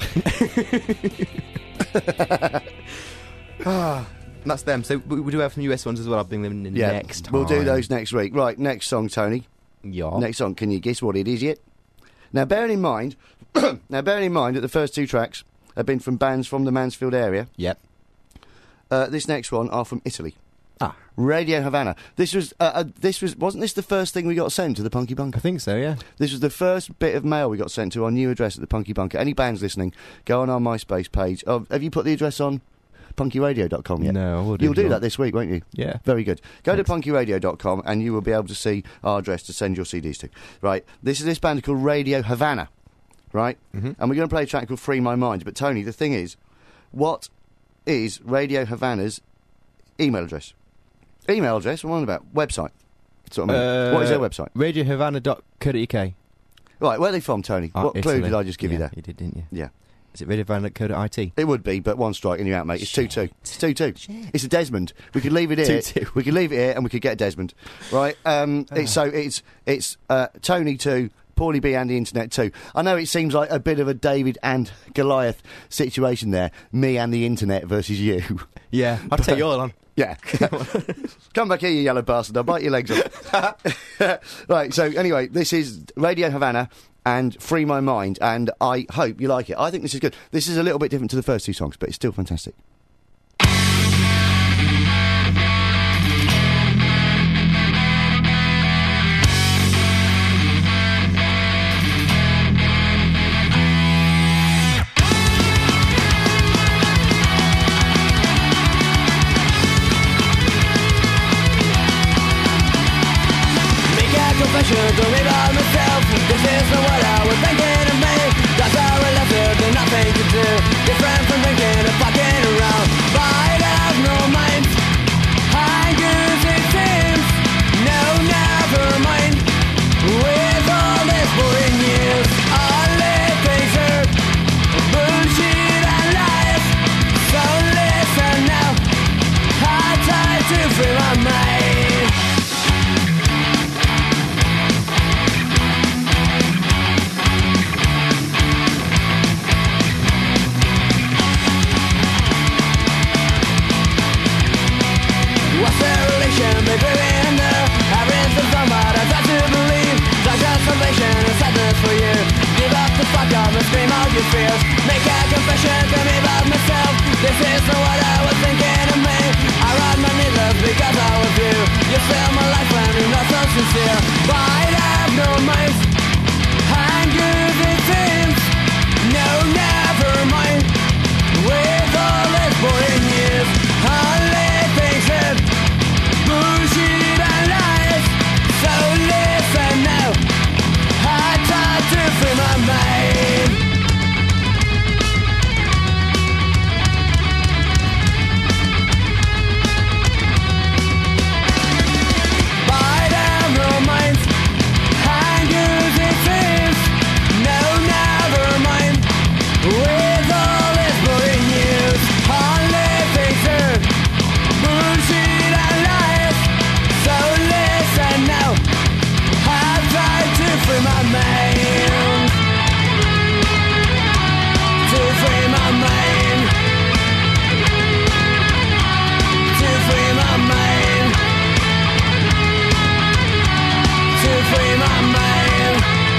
Ah, that's them. So we, we do have some U S ones as well. I'll bring them in Yeah, next time. we'll do those next week. Right, next song, Tony. Yeah. Next song, can you guess what it is yet? Now, bearing in mind, now bearing in mind that the first two tracks have been from bands from the Mansfield area, Yep. uh, this next one are from Italy. Ah. Radio Havana. This was, uh, uh, this was, wasn't this the first thing we got sent to the Punky I Bunker? think so, yeah. This was the first bit of mail we got sent to our new address at the Punky Bunker. Any bands listening, go on our MySpace page. Oh, have you put the address on? punky radio dot com yet? No, I will do You'll do not. that this week, won't you? Yeah. Very good. Go Thanks. to punky radio dot com and you will be able to see our address to send your C Ds to. Right. This is this band called Radio Havana. Right? Mhm. And we're going to play a track called Free My Mind. But, Tony, the thing is, what is Radio Havana's email address? Email address? What am I on about? Website. That's what I mean. Uh, what is their website? radio havana dot co dot uk. Right, where are they from, Tony? Oh, what clue Italy. did I just give yeah, you there? You did, didn't you? Yeah. Is it radio havana dot co dot it? It would be, but one strike and you're out, mate. It's two two. Shit. It's two two. Shit. It's a Desmond. We could leave it here. two two. We could leave it here and we could get a Desmond. Right? Um, it's, so it's it's uh, Tony two, Paulie B and the Internet two. I know it seems like a bit of a David and Goliath situation there. Me and the Internet versus you. Yeah, I'll take you all on. Yeah. Come back here, you yellow bastard. I'll bite your legs off. Right, so anyway, this is Radio Havana and Free My Mind, and I hope you like it. I think this is good. This is a little bit different to the first two songs, but it's still fantastic. Confession to me by myself. This is not what I was thinking of me. That's how I left it, there's nothing to do. Different from drinking and fucking around. But I have no mind. I guess it seems. No, never mind. With all this boring news, all it thinks are bullshit and lies. So listen now. I try to free my mind. What's the relation between the having some fun, but I try to believe there's just salvation and sadness for you. Give up the fuck up and scream out your fears. Make a confession to me about myself. This is not what I was thinking of me. I ride my needles because I was you. You steal my life and you're not so sincere. But I have no mind. I'm good it seems. No, never mind. With all this boring years, all it thinks is bullshit and lies. So listen now. I try to free my mind. But I have no mind. I'm good it seems. No, never mind. With all this boring news, all it thinks is bullshit and lies. So listen now. I've tried to free my mind. To free my mind. To free my mind. To free my mind.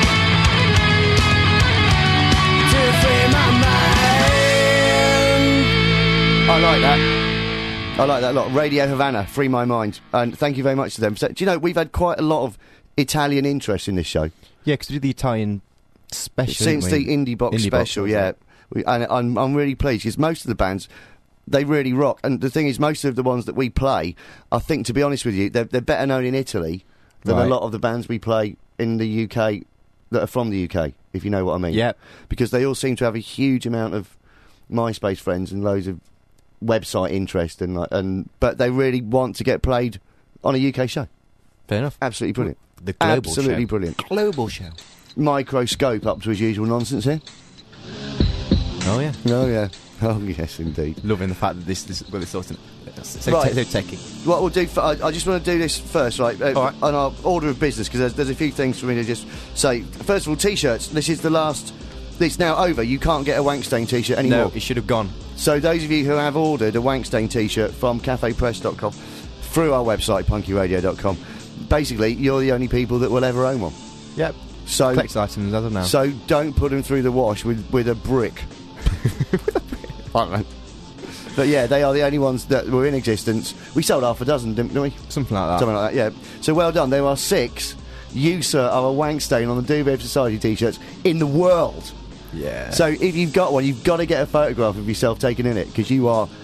To free my mind. I like that. I like that a lot. Radio Havana, Free My Mind. And thank you very much to them. So, do you know, we've had quite a lot of Italian interest in this show. Yeah, because we did the Italian special. Since didn't the we? Indie Box Indie special, Box, yeah. We, and I'm, I'm really pleased because most of the bands, they really rock. And the thing is, most of the ones that we play, I think, to be honest with you, they're, they're better known in Italy than Right. a lot of the bands we play in the U K that are from the U K, if you know what I mean. Yep. Because they all seem to have a huge amount of MySpace friends and loads of website interest, and like, and but they really want to get played on a U K show. Fair enough. Absolutely brilliant. The global Absolutely show. brilliant. Global show. Microscope up to his usual nonsense here. Oh yeah. Oh yeah. Oh yes, indeed. Loving the fact that this this well it's sort of so, Right. te- so techy. What we'll do, for, I, I just want to do this first, right? Uh, All right. On our order of business, because there's, there's a few things for me to just say. First of all, t-shirts. This is the last. It's now over. You can't get a Wankstain t-shirt anymore. No, it should have gone. So those of you who have ordered a Wankstain t-shirt from cafe press dot com through our website punky radio dot com, basically you're the only people that will ever own one. Yep. So Collector's items as of now. so don't put them through the wash with with a brick. I don't know. But yeah, they are the only ones that were in existence. We sold half a dozen, didn't we? Something like that. Something like that, yeah. So well done. There are six You Sir Are a Wankstain on the Duvet Society t-shirts in the world. Yeah. So if you've got one, you've got to get a photograph of yourself taken in it, because you are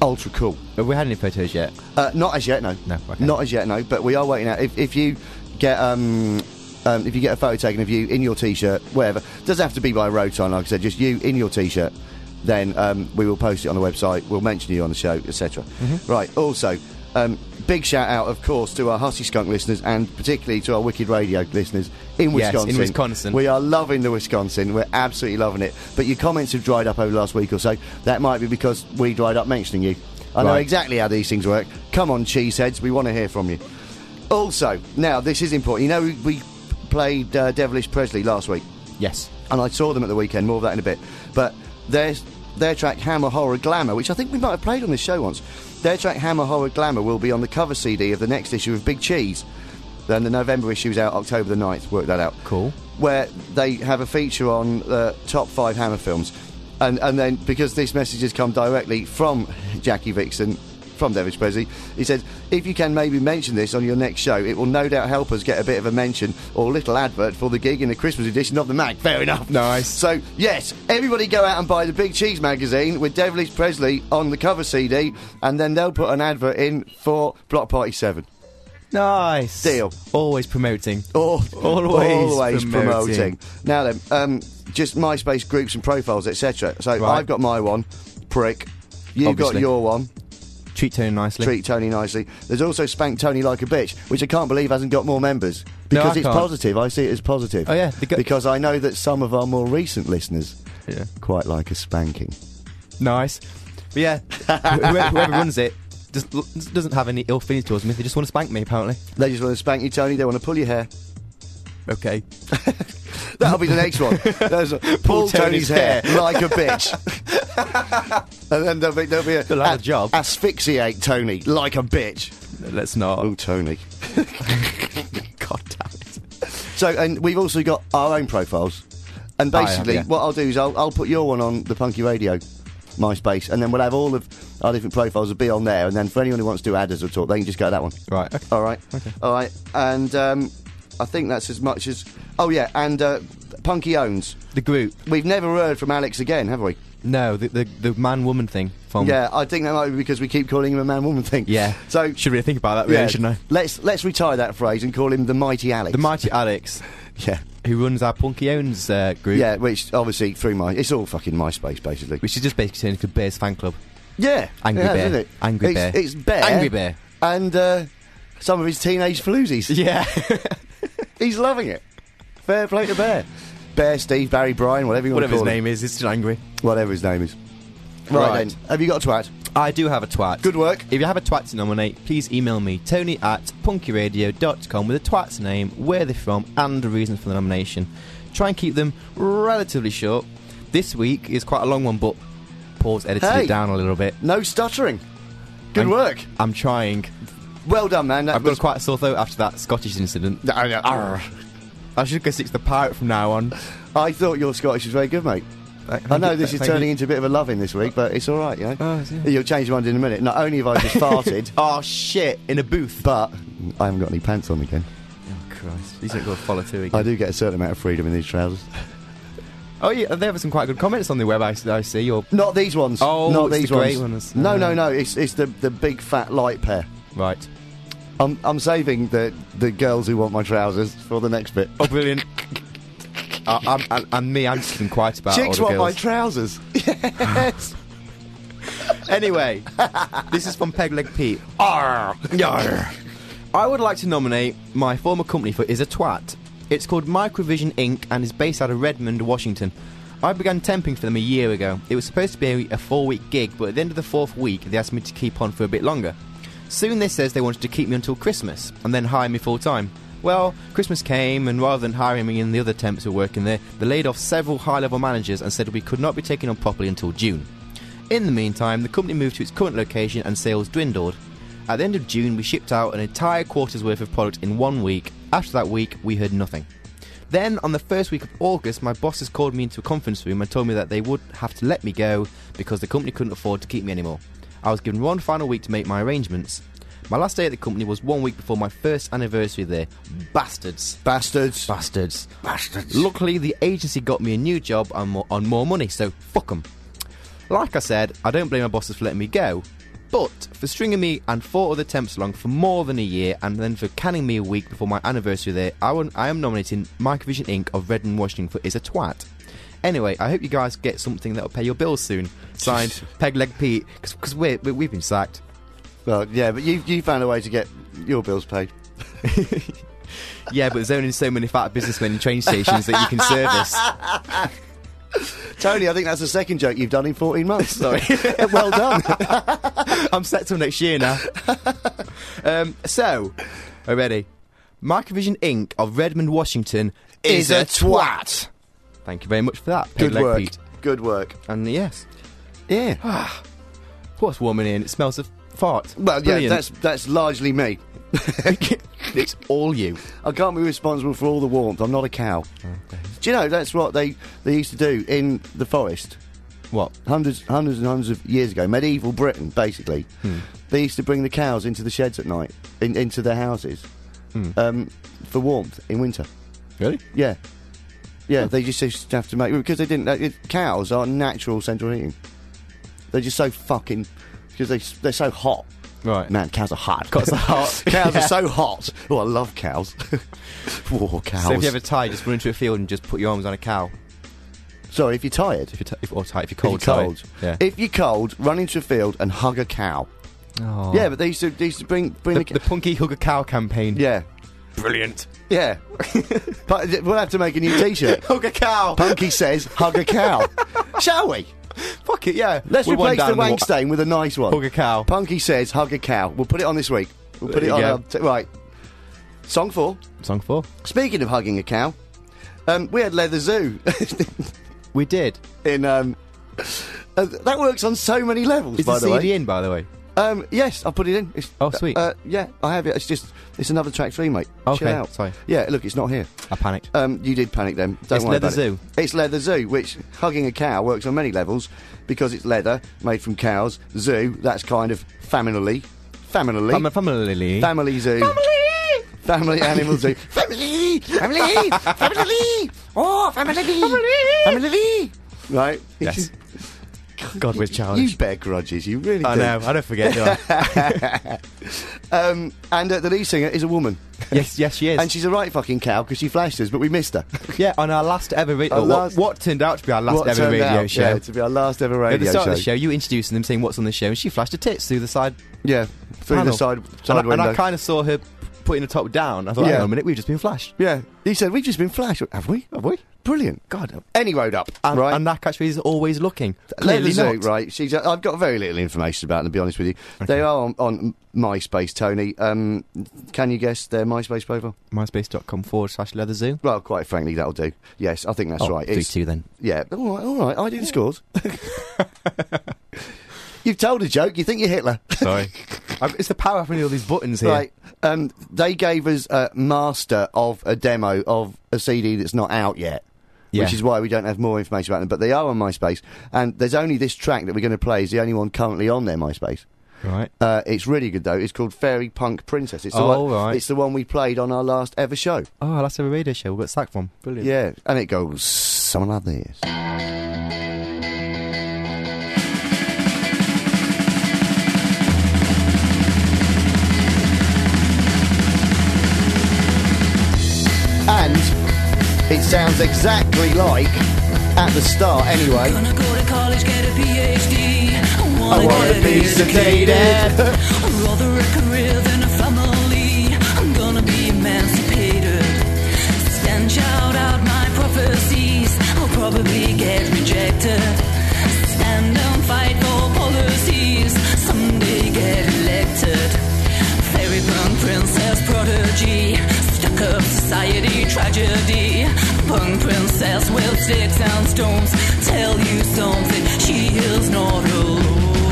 ultra cool. Have we had any photos yet? Uh, not as yet, no. No, okay. Not as yet, no. But we are waiting out. If, if you get um, um, if you get a photo taken of you in your t-shirt, wherever, doesn't have to be by Roton, like I said, just you in your t-shirt. Then um, we will post it on the website. We'll mention you on the show, et cetera. Mm-hmm. Right. Also, um, big shout out, of course, to our Hussy Skunk listeners and particularly to our Wicked Radio listeners in Yes, Wisconsin. in Wisconsin. We are loving the Wisconsin. We're absolutely loving it. But your comments have dried up over the last week or so. That might be because we dried up mentioning you. I know Right. exactly how these things work. Come on, cheeseheads. We want to hear from you. Also, now this is important. You know, we, we played uh, Devilish Presley last week. Yes. And I saw them at the weekend, more of that in a bit. But there's their track Hammer Horror Glamour, which I think we might have played on this show once. Their track Hammer Horror Glamour will be on the cover C D of the next issue of Big Cheese. Then the November issue is out October the ninth, work that out. Cool. Where they have a feature on the top five Hammer films. And and then, because this message has come directly from Jackie Vixen, from Devilish Presley, he said, if you can maybe mention this on your next show, it will no doubt help us get a bit of a mention or a little advert for the gig in the Christmas edition of the mag. Fair enough. Nice. So, yes, everybody go out and buy the Big Cheese magazine with Devilish Presley on the cover C D, and then they'll put an advert in for Block Party seven. Nice. Deal. Always promoting. Or, Always always promoting. promoting. Now then, um, just MySpace groups and profiles, et cetera. So Right. I've got my one, prick. You've Obviously. got your one, Treat Tony nicely. treat Tony nicely. There's also Spank Tony Like a Bitch, which I can't believe hasn't got more members. Because I it's can't. positive. I see it as positive. Oh, yeah, they got- Because I know that some of our more recent listeners Yeah. quite like a spanking. Nice. But yeah, whoever, whoever runs it just l- doesn't have any ill feelings towards me. They just want to spank me, apparently. They just want to spank you, Tony. They want to pull your hair. Okay. That'll be the next one. There's a, pull Tony's Tony's hair hair. like a bitch. And then there'll be, there'll be a, They'll have a job. asphyxiate Tony like a bitch. Let's not. Oh, Tony. God damn it. So, and we've also got our own profiles. And I have, basically, yeah. what I'll do is I'll, I'll put your one on the Punky Radio MySpace, and then we'll have all of our different profiles will be on there. And then for anyone who wants to do adders or talk, they can just go to that one. Right. Okay. All right. Okay. All right. And um, I think that's as much as. Oh yeah, and uh, Punky Owns. The group. We've never heard from Alex again, have we? No, the the, the man-woman thing. From Yeah, I think that might be because we keep calling him a man-woman thing. Yeah. So Should really think about that, really, yeah, shouldn't I? Let's let's retire that phrase and call him the Mighty Alex. The mighty Alex, yeah. who runs our Punky Owns uh, group. Yeah, which obviously through my it's all fucking MySpace basically. Which is just basically saying for Bear's fan club. Yeah, Angry it has, Bear. isn't it? Angry it's, Bear. It's Bear. Angry Bear. And uh, some of his teenage floozies. Yeah. He's loving it. Fair play to Bear. Bear, Steve, Barry, Brian, whatever you want Whatever to his call name is, it's still angry. him. Whatever his name is. Right, Right. then. Have you got a twat? I do have a twat. Good work. If you have a twat to nominate, please email me, Tony at punkyradio dot com, with a twat's name, where they're from, and the reason for the nomination. Try and keep them relatively short. This week is quite a long one, but Paul's edited Hey. it down a little bit. No stuttering. Good I'm- work. I'm trying. Well done, man. That I've got was quite a sore throat after that Scottish incident. I, know. Arr. I should go stick to the pirate from now on. I thought your Scottish was very good, mate. I know this is Thank turning you. into a bit of a loving this week, but it's all right, you know. Oh, is it? You'll change your mind in a minute. Not only have I just farted, Oh, shit, in a booth. but I haven't got any pants on again. Oh, Christ. These don't go follow through I again. do get a certain amount of freedom in these trousers. Oh, yeah, there were some quite good comments on the web, I, I see. Or Not these ones. Oh, not it's these the grey ones. ones. No, no, Uh. no. It's it's the the big fat light pair. Right. I'm I'm saving the the girls who want my trousers for the next bit. Oh, brilliant. uh, I'm, and, and me, I'm just keeping quiet about Chicks all the want my girls. trousers. Yes. Anyway, this is from Pegleg Pete. Arr! Yarr. I would like to nominate my former company for Is a Twat. It's called Microvision Incorporated and is based out of Redmond, Washington. I began temping for them a year ago. It was supposed to be a four-week gig, but at the end of the fourth week, they asked me to keep on for a bit longer. Soon they says they wanted to keep me until Christmas, and then hire me full-time. Well, Christmas came, and rather than hiring me and the other temps who were working there, they laid off several high-level managers and said we could not be taken on properly until June. In the meantime, the company moved to its current location and sales dwindled. At the end of June, we shipped out an entire quarter's worth of product in one week. After that week, we heard nothing. Then, on the first week of August, my bosses called me into a conference room and told me that they would have to let me go because the company couldn't afford to keep me anymore. I was given one final week to make my arrangements. My last day at the company was one week before my first anniversary there. Bastards. Bastards. Bastards. Bastards. Luckily, the agency got me a new job on more, on more money, so fuck 'em. Like I said, I don't blame my bosses for letting me go, But for stringing me and four other temps along for more than a year, and then for canning me a week before my anniversary there, I, won- I am nominating Microvision Incorporated of Redmond, Washington for Is a Twat. Anyway, I hope you guys get something that'll pay your bills soon. Signed, Peg Leg Pete, because we, we, we've been sacked. Well, yeah, but you you found a way to get your bills paid. Yeah, but there's only so many fat businessmen in train stations that you can service. Tony, I think that's the second joke you've done in fourteen months. Sorry. Well done. I'm set till next year now. um, so, are you ready? Microvision Incorporated of Redmond, Washington is a twat. Thank you very much for that. Good Peg Leg work. Pete. Good work. And yes, Yeah. what's warm in here? It smells of fart. Well, yeah, Brilliant. that's that's largely me. It's all you. I can't be responsible for all the warmth. I'm not a cow. Okay. Do you know that's what they, they used to do in the forest What? hundreds hundreds and hundreds of years ago? Medieval Britain, basically. Hmm. They used to bring the cows into the sheds at night, in, into their houses, Hmm. um, for warmth in winter. Really? Yeah, yeah. They just used to have to make because they didn't. It, cows are natural central heating. They're just so fucking because they they're so hot. Right. Man, cows are hot. Cows are hot. Cows Yeah. are so hot. Oh, I love cows. Poor cows. So if you have a tie, just run into a field and just put your arms on a cow. Sorry, if you're tired. If you're t- if, or tie, if you're If cold, you're sorry. cold. Yeah. If you're cold, run into a field and hug a cow. Oh. Yeah, but they used to, they used to bring bring the, the, the Punky Hug a Cow campaign. yeah, Brilliant. yeah. But we'll have to make a new T-shirt. Hug a cow. Punky says, "Hug a cow." Shall we? Fuck it, yeah. Let's We're one replace the down wank wa- stain with a nice one. Hug a cow. Punky says, "Hug a cow." We'll put it on this week. We'll put There it on. you Our go. t- right. Song four. Song four. Speaking of hugging a cow, um, we had Leather Zoo We did. in. Um, uh, that works on so many levels. Is by the the C D way. in, by the way? Um, yes, I'll put it in. It's, Oh, sweet. Uh, yeah, I have it. It's just it's another track three, mate. Okay, Chill out. sorry. Yeah, look, it's not here. I panicked. Um, you did panic then. Don't It's worry Leather about Zoo. It. It's Leather Zoo, which hugging a cow works on many levels because it's leather made from cows. Zoo, that's kind of family, family, Fam- family. family zoo, family, family animal zoo, family, family, family, oh, family, family, family. Right? Yes. God, we're You challenged. bear grudges, you really I do. know, I don't forget, do I? Um, and uh, the lead singer is a woman. yes, yes, she is. And she's a right fucking cow because she flashed us, but we missed her. yeah, on our last ever radio... Our what, last- what turned out to be our last What ever turned radio out, show. Yeah, to be our last ever At radio the start show. of the show, you introducing them, saying what's on the show, and she flashed her tits through the side Yeah, through panel. the side, and, side I, and window. I kind of saw her p- putting the top down. I thought, Yeah. hang on a minute, we've just been flashed. Yeah, he said, we've just been flashed. Have we? Have we? Brilliant. God. Any road up, And, right? and that catchphrase is always looking. Leather Clearly Zoo, not. right? She's. Uh, I've got very little information about them, to be honest with you. They are on, on MySpace, Tony. Um, can you guess their MySpace profile? MySpace.com forward slash Leather Zoo. Well, quite frankly, that'll do. Yes, I think that's oh, right. three two then. Yeah, all right, all right. I do the scores. You've told a joke. You think you're Hitler. Sorry. I've, it's the power of having all these buttons here. Right. Um, they gave us a master of a demo of a C D that's not out yet. Yeah. Which is why we don't have more information about them. But they are on MySpace. And there's only this track that we're going to play is the only one currently on their MySpace. Right. Uh, it's really good, though. It's called Fairy Punk Princess. It's the, Oh, one, right. it's the one we played on our last ever show. Oh, last ever radio show. We got sacked from. Brilliant. Yeah. And it goes something like this. And it sounds exactly like, at the start anyway, Gonna go to college, get a PhD. I wanna, I wanna get be sedated. I'd rather a career than a family. I'm gonna be emancipated. Stand, shout out my prophecies. I'll probably get rejected. Stand and fight for policies. Someday get elected. Fairy punk princess prodigy. Stuck up society tragedy. Punk princess with sticks and stones. Tell you something, she is not alone.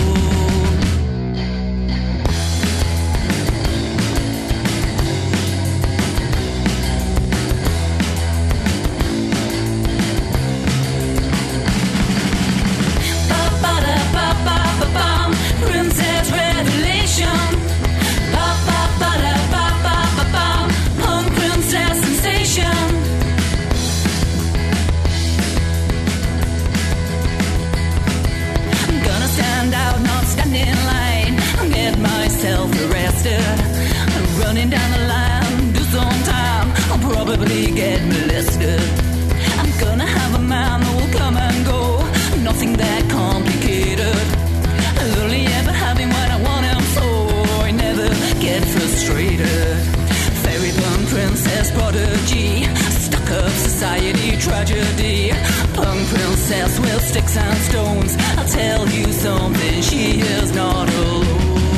Ba-ba-da-ba-ba-ba-bum. Princess revelation. Ba-ba-ba-da-ba-ba-ba-bum. Punk princess sensation. I'm gonna stand probably get molested. I'm gonna have a man that will come and go, nothing that complicated. I'll only ever have him when I want him, so I never get frustrated. Fairy punk princess prodigy, stuck up society tragedy. Punk princess with sticks and stones, I'll tell you something, she is not alone.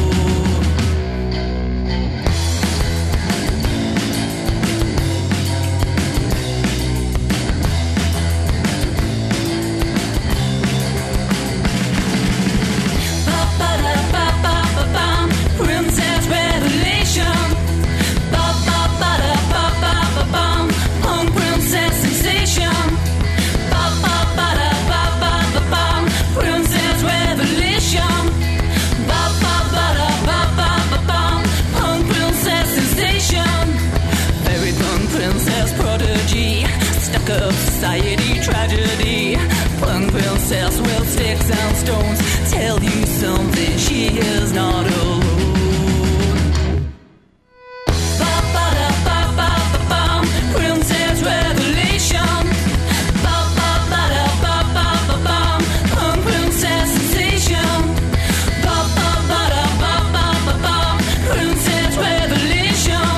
Princess revelation. Ba-ba-ba-da-ba-ba-ba-bum. Punk princess sensation. Ba-ba-ba-da-ba-ba-ba-bum. Princess revelation. Ba-ba-ba-da-ba-ba-ba-bum. Punk princess sensation. Very punk princess prodigy. Stuck up society tragedy. Punk princess with sticks and stones. Tell you something, she is not alone. Ba-ba-da-ba-ba-ba-bum. Princess revelation. Ba-ba-ba-da-ba-ba-ba-bum. Punk princess sensation. Ba-ba-ba-da-ba-ba-ba-bum. Princess revelation.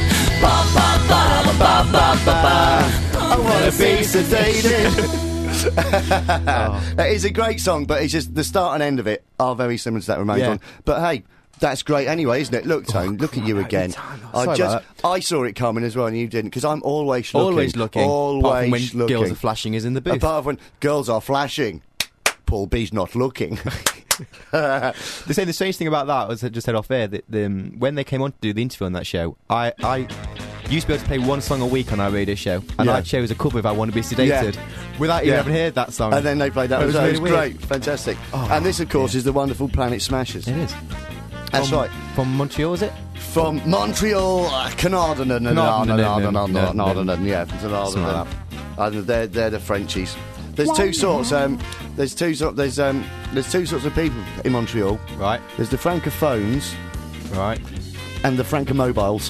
Ba-ba-ba-ba-ba-ba. I wanna be sedated. It is a great song, but it's just the start and end of it are very similar to that Ramones Yeah. one. But hey, that's great anyway, isn't it? Look, Tone, look at you again. I Sorry just, about I saw it coming as well, and you didn't, because I'm always looking. Always looking. Always Apart from when looking. girls are flashing is in the booth. Apart from when girls are flashing, Paul B's not looking. They say the strange thing about that was I just said off air that the, um, when they came on to do the interview on that show, I, I used to be able to play one song a week on our radio show, and Yeah. I chose a cover of I Want to Be Sedated without even Yeah. having heard that song. And then they played that. It It was, was it really was weird. great, fantastic. Oh, and this, of course, yeah. is the wonderful Planet Smashers. It is. That's From- right. From Montreal, is it? From Montreal, uh, Canardan, Canardan, yeah, Something like uh, they're they're the Frenchies. There's two sorts. Um, there's two sort. There's um, there's two sorts of people in Montreal. Right. There's the Francophones Right. and the Francomobiles.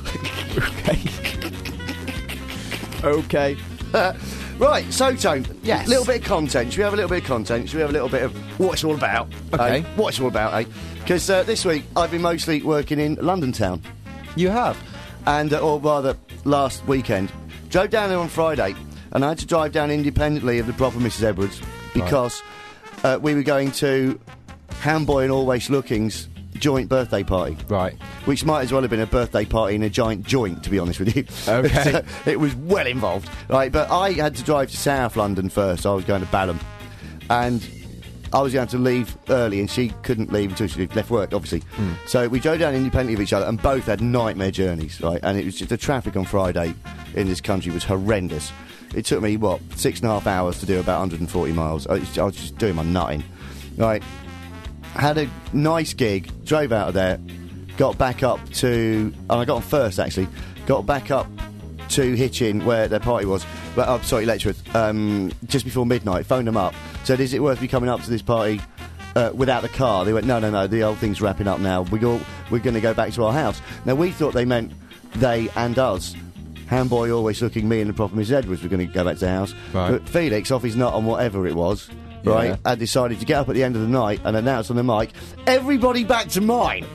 Okay. Right, so Tone, Yes. a little bit of content. Should we have a little bit of content? Should we have a little bit of what it's all about? Okay. Eh? What it's all about, eh? Because uh, this week I've been mostly working in London town. You have? And, uh, or rather, last weekend. Drove down there on Friday, and I had to drive down independently of the proper Missus Edwards because uh, we were going to Handboy and Always Looking's joint birthday party. Right. Which might as well have been a birthday party in a giant joint, to be honest with you. Okay. So it was well involved. Right, but I had to drive to South London first. I was going to Balham. And I was going to leave early, and she couldn't leave until she left work, obviously. Mm. So we drove down independently of each other, and both had nightmare journeys, right? And it was just the traffic on Friday in this country was horrendous. It took me, what, six and a half hours to do about one hundred forty miles. I was, I was just doing my nutting. Right. Had a nice gig, drove out of there, got back up to... And I got on first, actually. Got back up to Hitchin, where their party was. But, oh, sorry, Letchworth. Um, just before midnight, phoned them up. Said, is it worth me coming up to this party uh, without the car? They went, no, no, no, the old thing's wrapping up now. We go, we're going to go back to our house. Now, we thought they meant they and us. Handboy Always Looking, me and the proper Missus Edwards were going to go back to the house. Right. But Felix, off his nut on whatever it was... Right, Yeah. I decided to get up at the end of the night and announce on the mic, everybody back to mine.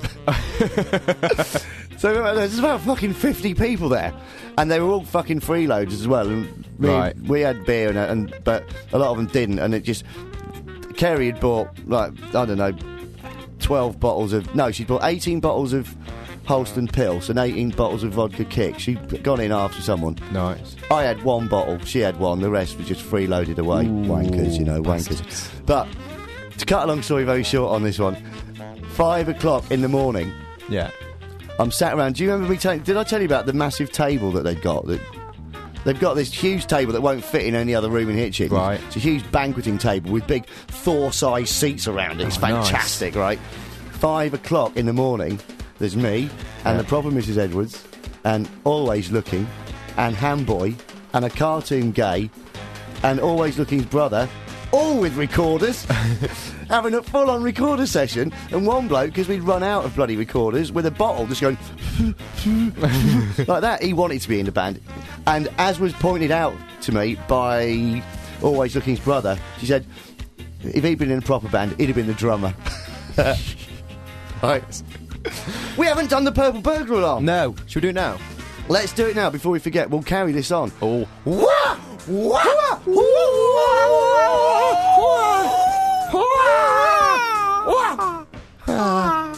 So uh, there's about fucking fifty people there, and they were all fucking freeloaders as well. And me, Right. we had beer, and, and but a lot of them didn't, and it just. Kerry had bought like I don't know, twelve bottles of no, she bought eighteen bottles of Holston Pills and eighteen bottles of vodka Kick. She'd gone in after someone. Nice. I had one bottle, she had one, the rest was just freeloaded away. Wankers, you know, wankers. But, to cut a long story very short on this one, five o'clock in the morning, Yeah. I'm sat around, do you remember me telling, did I tell you about the massive table that they've got? That They've got this huge table that won't fit in any other room in Hitchin. Right. It's a huge banqueting table with big Thor-sized seats around it. It's Oh, nice. fantastic, right? Five o'clock in the morning, there's me and the proper Missus Edwards and Always Looking and Handboy and a cartoon gay and Always Looking's brother all with recorders, having a full-on recorder session, and one bloke, because we'd run out of bloody recorders, with a bottle just going like that. He wanted to be in the band, and as was pointed out to me by Always Looking's brother, she said, if he'd been in a proper band, he'd have been the drummer. Right. We haven't done the Purple Burglar Alarm. No. Should we do it now? Let's do it now before we forget. We'll carry this on. Oh. Wah! Wah! Wah!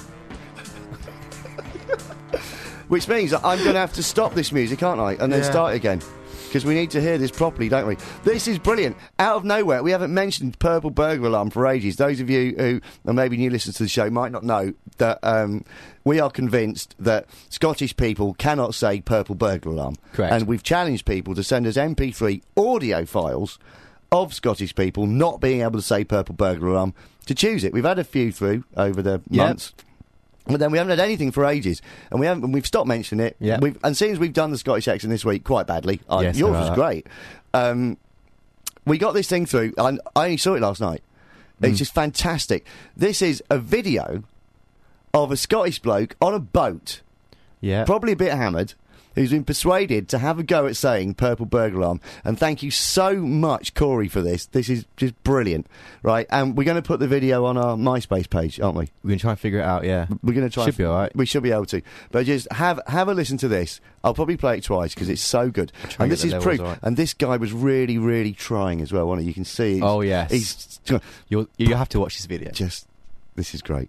Which means that I'm going to have to stop this music, aren't I? And then Yeah. start again. Because we need to hear this properly, don't we? This is brilliant. Out of nowhere, we haven't mentioned Purple Burglar Alarm for ages. Those of you who are maybe new listeners to the show might not know that um, we are convinced that Scottish people cannot say Purple Burglar Alarm. Correct. And we've challenged people to send us M P three audio files of Scottish people not being able to say Purple Burglar Alarm to choose it. We've had a few through over the Yep. months. But then we haven't had anything for ages, and we haven't. And we've stopped mentioning it. Yeah. We've, and since we've done the Scottish accent this week quite badly, I, Yes, yours about was that. great. Um, we got this thing through. And I only saw it last night. Mm. It's just fantastic. This is a video of a Scottish bloke on a boat, Yeah. probably a bit hammered, who's been persuaded to have a go at saying Purple Burglar Alarm. And thank you so much, Corey, for this. This is just brilliant, right? And we're going to put the video on our MySpace page, aren't we? We're going to try and figure it out, yeah. We're going to try. Should and be all right. We should be able to. But just have have a listen to this. I'll probably play it twice because it's so good. try And and this get is the proof. levels right. And this guy was really, really trying as well, wasn't he? You can see. He's, Oh, yes. He's You'll, you have to watch this video. just. This is great.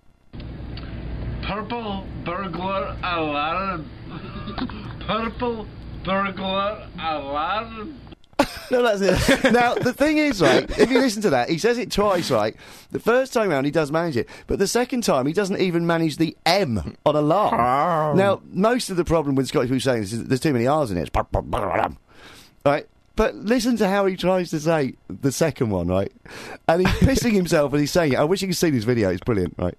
Purple burglar alarm. Purple burglar alarm. No, that's it. Now, the thing is, right, if you listen to that, he says it twice, right? The first time round, he does manage it. But the second time, he doesn't even manage the M on alarm. Now, most of the problem with Scottish people saying this is there's too many R's in it. It's right? But listen to how he tries to say the second one, right? And he's pissing himself as he's saying it. I wish you could see this video. It's brilliant, right?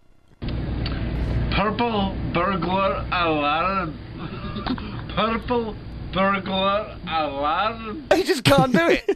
Purple burglar alarm. Purple burglar alarm. He just can't do it.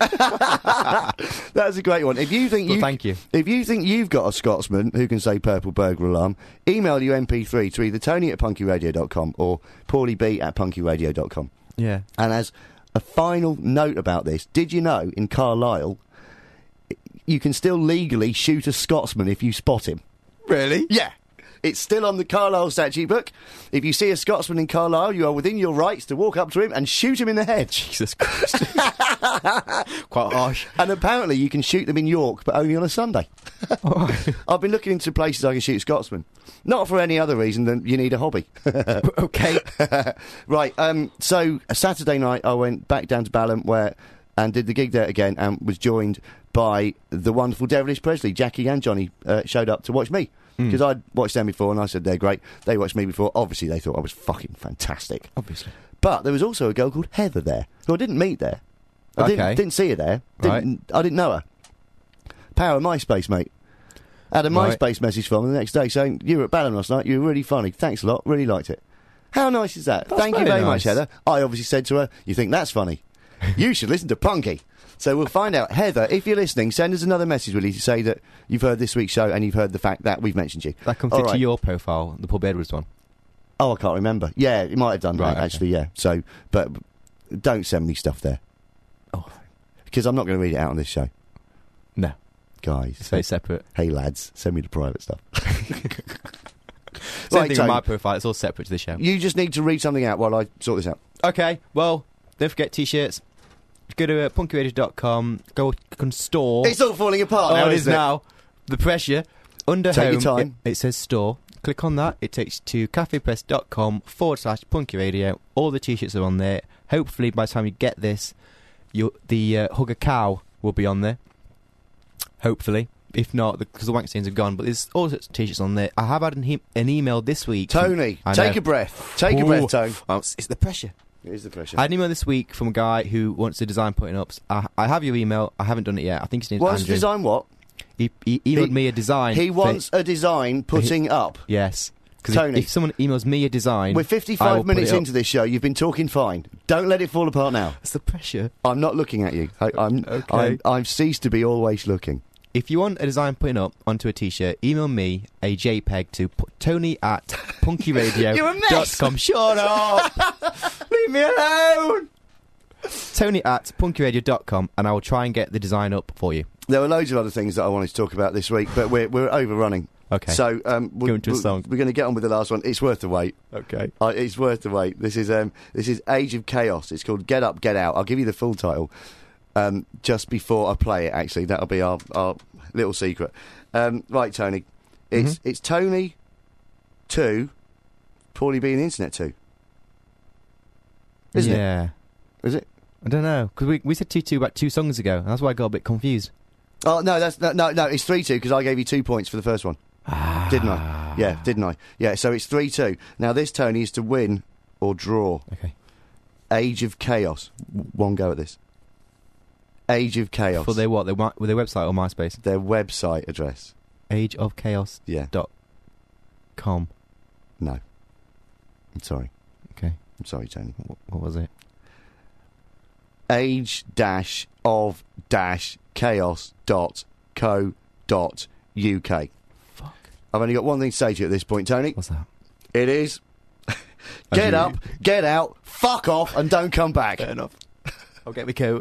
That's a great one. If you think Well, you, thank you. If you think you've got a Scotsman who can say Purple Burglar Alarm, email your M P three to either Tony at punky radio dot com or Paulie B at punky radio dot com. Yeah. And as a final note about this, did you know in Carlisle you can still legally shoot a Scotsman if you spot him? Really? Yeah. It's still on the Carlisle statute book. If you see a Scotsman in Carlisle, you are within your rights to walk up to him and shoot him in the head. Jesus Christ. Quite harsh. And apparently you can shoot them in York, but only on a Sunday. I've been looking into places I can shoot Scotsmen. Not for any other reason than you need a hobby. Okay. Right, um, so a Saturday night I went back down to Balham where and did the gig there again and was joined by the wonderful Devilish Presley. Jackie and Johnny uh, showed up to watch me. Because I'd watched them before and I said they're great. They watched me before. Obviously they thought I was fucking fantastic. Obviously. But there was also a girl called Heather there, who I didn't meet there. I Okay. didn't, didn't see her there. Right. Didn't, I didn't know her. Power of MySpace, mate. Had a Right. MySpace message from her the next day saying, you were at Balham last night, you were really funny. Thanks a lot, really liked it. How nice is that? That's Thank you very very much, nice. Heather. I obviously said to her, you think that's funny? You should listen to Punky. So we'll find out. Heather, if you're listening, send us another message, will you, to say that you've heard this week's show and you've heard the fact that we've mentioned you. That comes All fit right. to your profile, the Pub Edwards one. Oh, I can't remember. Yeah, it might have done Right, that, okay. actually, yeah. So, but don't send me stuff there. Oh. Because I'm not going to read it out on this show. No. Guys. It's very separate. Hey, lads, send me the private stuff. Same Right, thing Tony, with my profile, it's all separate to the show. you just need to read something out while I sort this out. Okay, well, don't forget t-shirts. Go to uh, punky radio dot com, go on store. It's all falling apart oh, now, it is isn't it? now. The pressure. Under Take home, your time. It, it says store. Click on that. It takes you to cafepress.com forward slash punky radio. All the t-shirts are on there. Hopefully, by the time you get this, you the uh, Hug a Cow will be on there. Hopefully. If not, because the, the wank stains are gone. But there's all sorts of t-shirts on there. I have had an, he- an email this week. from- Tony, I take know. a breath. Take a Ooh. breath, Tone. Oh, it's, it's the pressure. It is the pressure. I had an email this week from a guy who wants to design putting ups. I, I have your email. I haven't done it yet. I think his name's Wants to Andrew. design what? He, he emailed He- me a design. He for- wants a design putting up. Yes. Because Tony. if, if someone emails me a design, We're I will fifty-five put minutes it up. into this show. You've been talking fine. Don't let it fall apart now. It's the pressure. I'm not looking at you. I, I'm, Okay. I'm, I've ceased to be always looking. if you want a design putting up onto a t-shirt, email me a JPEG to p- Tony at punkyradio You're a mess. dot com. Shut up! Leave me alone! Tony at punkyradio dot com, and I will try and get the design up for you. There were loads of other things that I wanted to talk about this week, but we're we're overrunning. Okay. So um, we're, Go into a we're, song. we're going to get on with the last one. It's worth the wait. Okay. Uh, it's worth the wait. This is um, this is Age of Chaos. It's called Get Up, Get Out. I'll give you the full title um, just before I play it. Actually, that'll be our, our little secret. Um, right, Tony. It's Mm-hmm. it's Tony two, Paulie B and the Internet two. Isn't yeah. it? Is it? I don't know, because we, we said two two about two songs ago, and that's why I got a bit confused. Oh no, that's no no, no it's three two because I gave you two points for the first one. Didn't I? Yeah, didn't I? Yeah, so it's three two. Now this, Tony, is to win or draw. Okay. Age of Chaos. W- One go at this. Age of Chaos. For their what? Their, wi- their website or MySpace? Their website address. age of chaos Yeah. dot com. No. I'm sorry. Okay. I'm sorry, Tony. What, what was it? Age dash of dash chaos dot co dot uk. Fuck. I've only got one thing to say to you at this point, Tony. What's that? It is get you- up, get out, fuck off, and don't come back. Fair enough. I'll get my coat.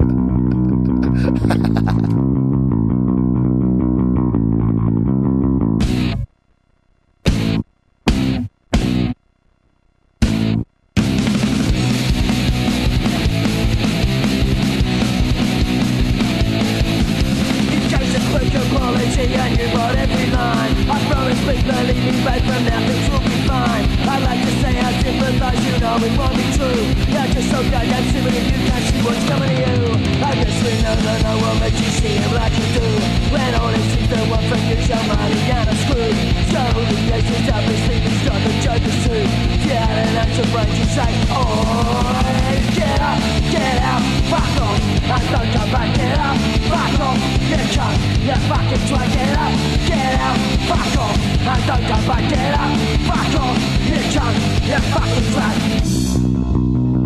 You chase a quicker quality and you bought every line. I promise please believe me, but from now things will be fine. I like to say I sympathize, you know it won't be true. You're just so goddamn silly, you can't see what's coming to you. I guess we know that no one makes you see him like you do. When all it seems the one from you, your money and a screw. So the aces up his sleeve and start the jokers too. Yeah, and that's a break you say, oh, get up, get out, fuck off. I don't come back, get up, fuck off. Get cut, you fucking try, get up, get out, fuck off. I don't come back, get up, fuck off. Get cut, you fucking try.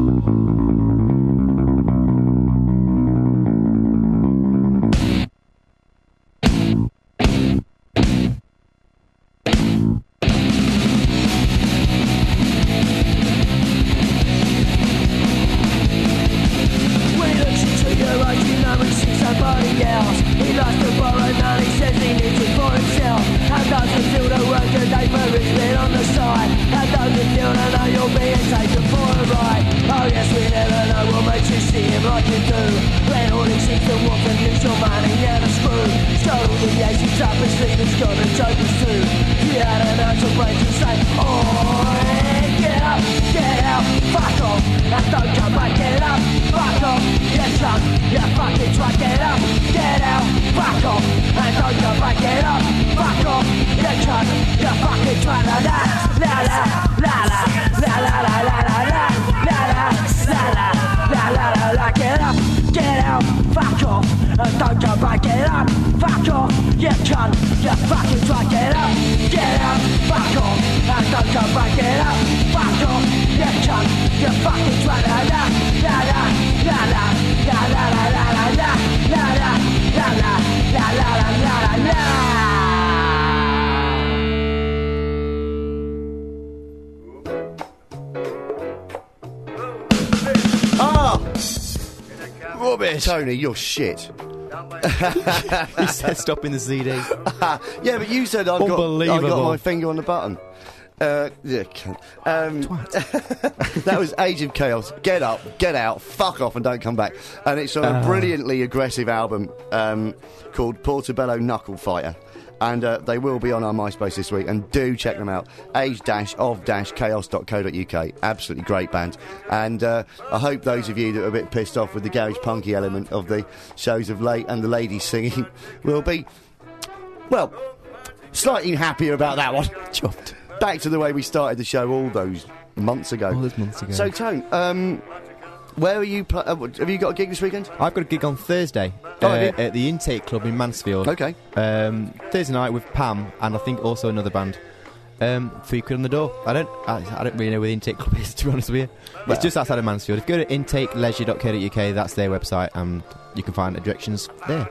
When he looks into your eyes, you know he sees somebody else. He lost to borrow money, says he needs it for himself. How does it feel to work a day for his bed on the side? How does it feel to know you're being taken for a ride? Oh yes, we never know what makes you see him like you do. When all he sees to want from you's your money and a screw. Stole the aces up his sleeve and got the jokers too. You had an ounce of brains to say, oh, get up, get out, fuck off. Now don't come back, get up, fuck off. Get drunk, you fucking try, get up, get out, fuck off. And don't come back, get up, fuck off. Get drunk, you fucking try, la la, la la, la la, la la la la la la, la la, la la, la la la la, get up, get out, fuck off. And don't come back, get up, fuck off. Get drunk, you fucking try, get up, get out, fuck off. And don't come back, get up, fuck off. Get drunk, you fucking try, la la, la la, la la, la la la la la la, la la, la la, la la la la la la. Ah! Rubbish. Tony, you're shit. He said stopping the C D. Yeah, but you said I've got, I've got Unbelievable. my finger on the button. Uh, yeah, cunt. um, that was Age of Chaos. Get up, get out, fuck off, and don't come back. And it's on a Ah. brilliantly aggressive album um, called Portobello Knuckle Fighter. And uh, they will be on our MySpace this week, and do check them out. age of chaos dot co dot uk. Absolutely great band. And uh, I hope those of you that are a bit pissed off with the garage punky element of the shows of late and the ladies singing will be, well, slightly happier about that one. Chuffed. Back to the way we started the show all those months ago. All those months ago. So, Tone, um, where are you? Pl- uh, have you got a gig this weekend? I've got a gig on Thursday Oh, uh, have you? at the Intake Club in Mansfield. Okay. Um, Thursday night with Pam and I think also another band. Um, three quid on the door. I don't. I, I don't really know where the Intake Club is, to be honest with you. Well. It's just outside of Mansfield. If you go to intake leisure dot co dot uk, that's their website, and you can find the directions there.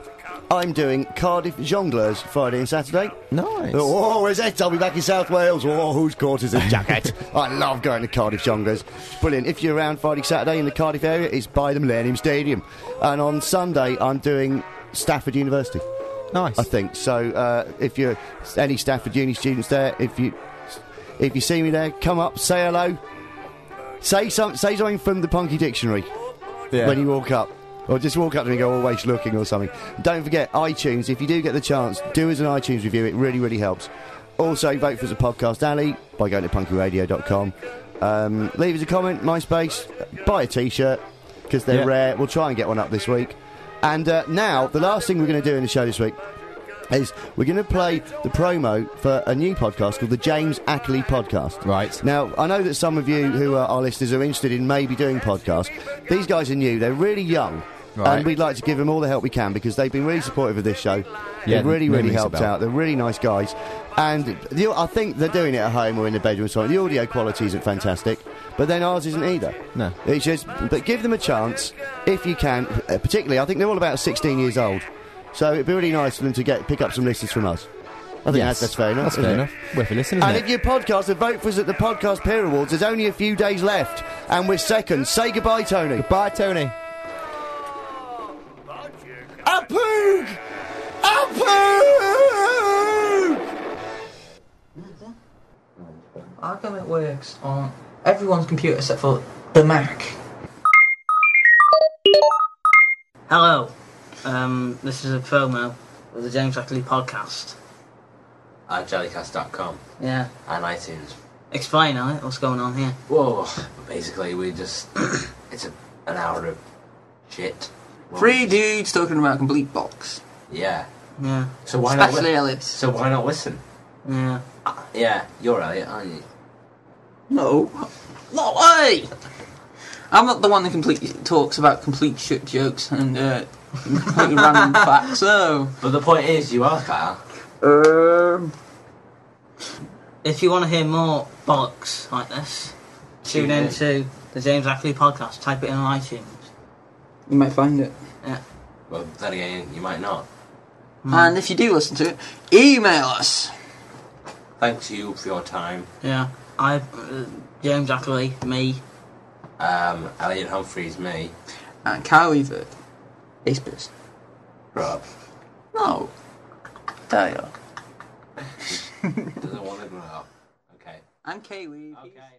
I'm doing Cardiff Jongleurs Friday and Saturday. Nice. Oh, is it? I'll be back in South Wales. Oh, whose court is a jacket? I love going to Cardiff Jongleurs. It's brilliant. If you're around Friday, Saturday in the Cardiff area, it's by the Millennium Stadium. And on Sunday, I'm doing Stafford University. Nice. I think. So uh, if you're any Stafford Uni students there, if you if you see me there, come up, say hello. Say, some, say something from the Punky Dictionary Yeah. when you walk up. Or just walk up to me and go, always looking or something. Don't forget, iTunes, if you do get the chance, do us an iTunes review. It really, really helps. Also, vote for us at Podcast Alley by going to punky radio dot com. Um, leave us a comment, MySpace, buy a T-shirt, because they're Yeah. rare. We'll try and get one up this week. And uh, now, the last thing we're going to do in the show this week is we're going to play the promo for a new podcast called the James Ackley Podcast. Right. Now, I know that some of you who are our listeners are interested in maybe doing podcasts. These guys are new. They're really young. Right. And we'd like to give them all the help we can because they've been really supportive of this show. Yeah, They've really, no really rings helped about. out. They're really nice guys. And the, I think they're doing it at home or in the bedroom or something. The audio quality isn't fantastic, but then ours isn't either. No. It's just, but give them a chance if you can. Uh, particularly, I think they're all about sixteen years old. So it'd be really nice for them to get pick up some listeners from us. I think Yes. that's, that's fair enough. That's isn't fair it? enough. Worth a listen, isn't And it? if you're a podcaster, vote for us at the Podcast Peer Awards. There's only a few days left, and we're second. Say goodbye, Tony. Goodbye, Tony. A poog! A poog! How come it works on everyone's computer except for the Mac? Hello, um, this is a promo of the James Ackley podcast. At jellycast dot com Yeah, and iTunes. explain it. What's going on here? Whoa, basically we just, it's a, an hour of shit. Well, Three dudes talking about complete box. Yeah. Yeah, So why not Especially li- Ellis. So why not listen? yeah. Uh, yeah, you're Elliot, aren't you? No. No way! I'm not the one that completely talks about complete shit jokes and uh, completely random facts, so... But the point is, you are Kyle. Um... If you want to hear more bollocks like this, tune in to the James Ackley podcast. Type it in on iTunes. You might find it. Yeah. Well, then again, you might not. And if you do listen to it, email us! Thanks you for your time. Yeah. I, uh, James Ackley, me. Um, Elliot Humphreys, me. And Kyle Weaver. Ace Biz. Rob. No. There you are. Doesn't want to grow up. Okay. And Kay Weave. Okay.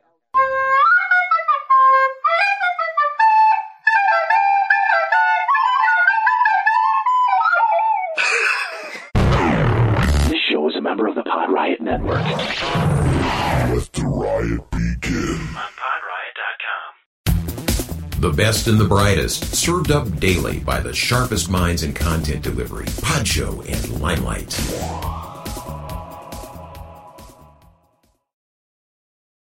This show is a member of the Pod Riot Network. Let the riot begin. On pod riot dot com. The best and the brightest, served up daily by the sharpest minds in content delivery, Podshow and Limelight.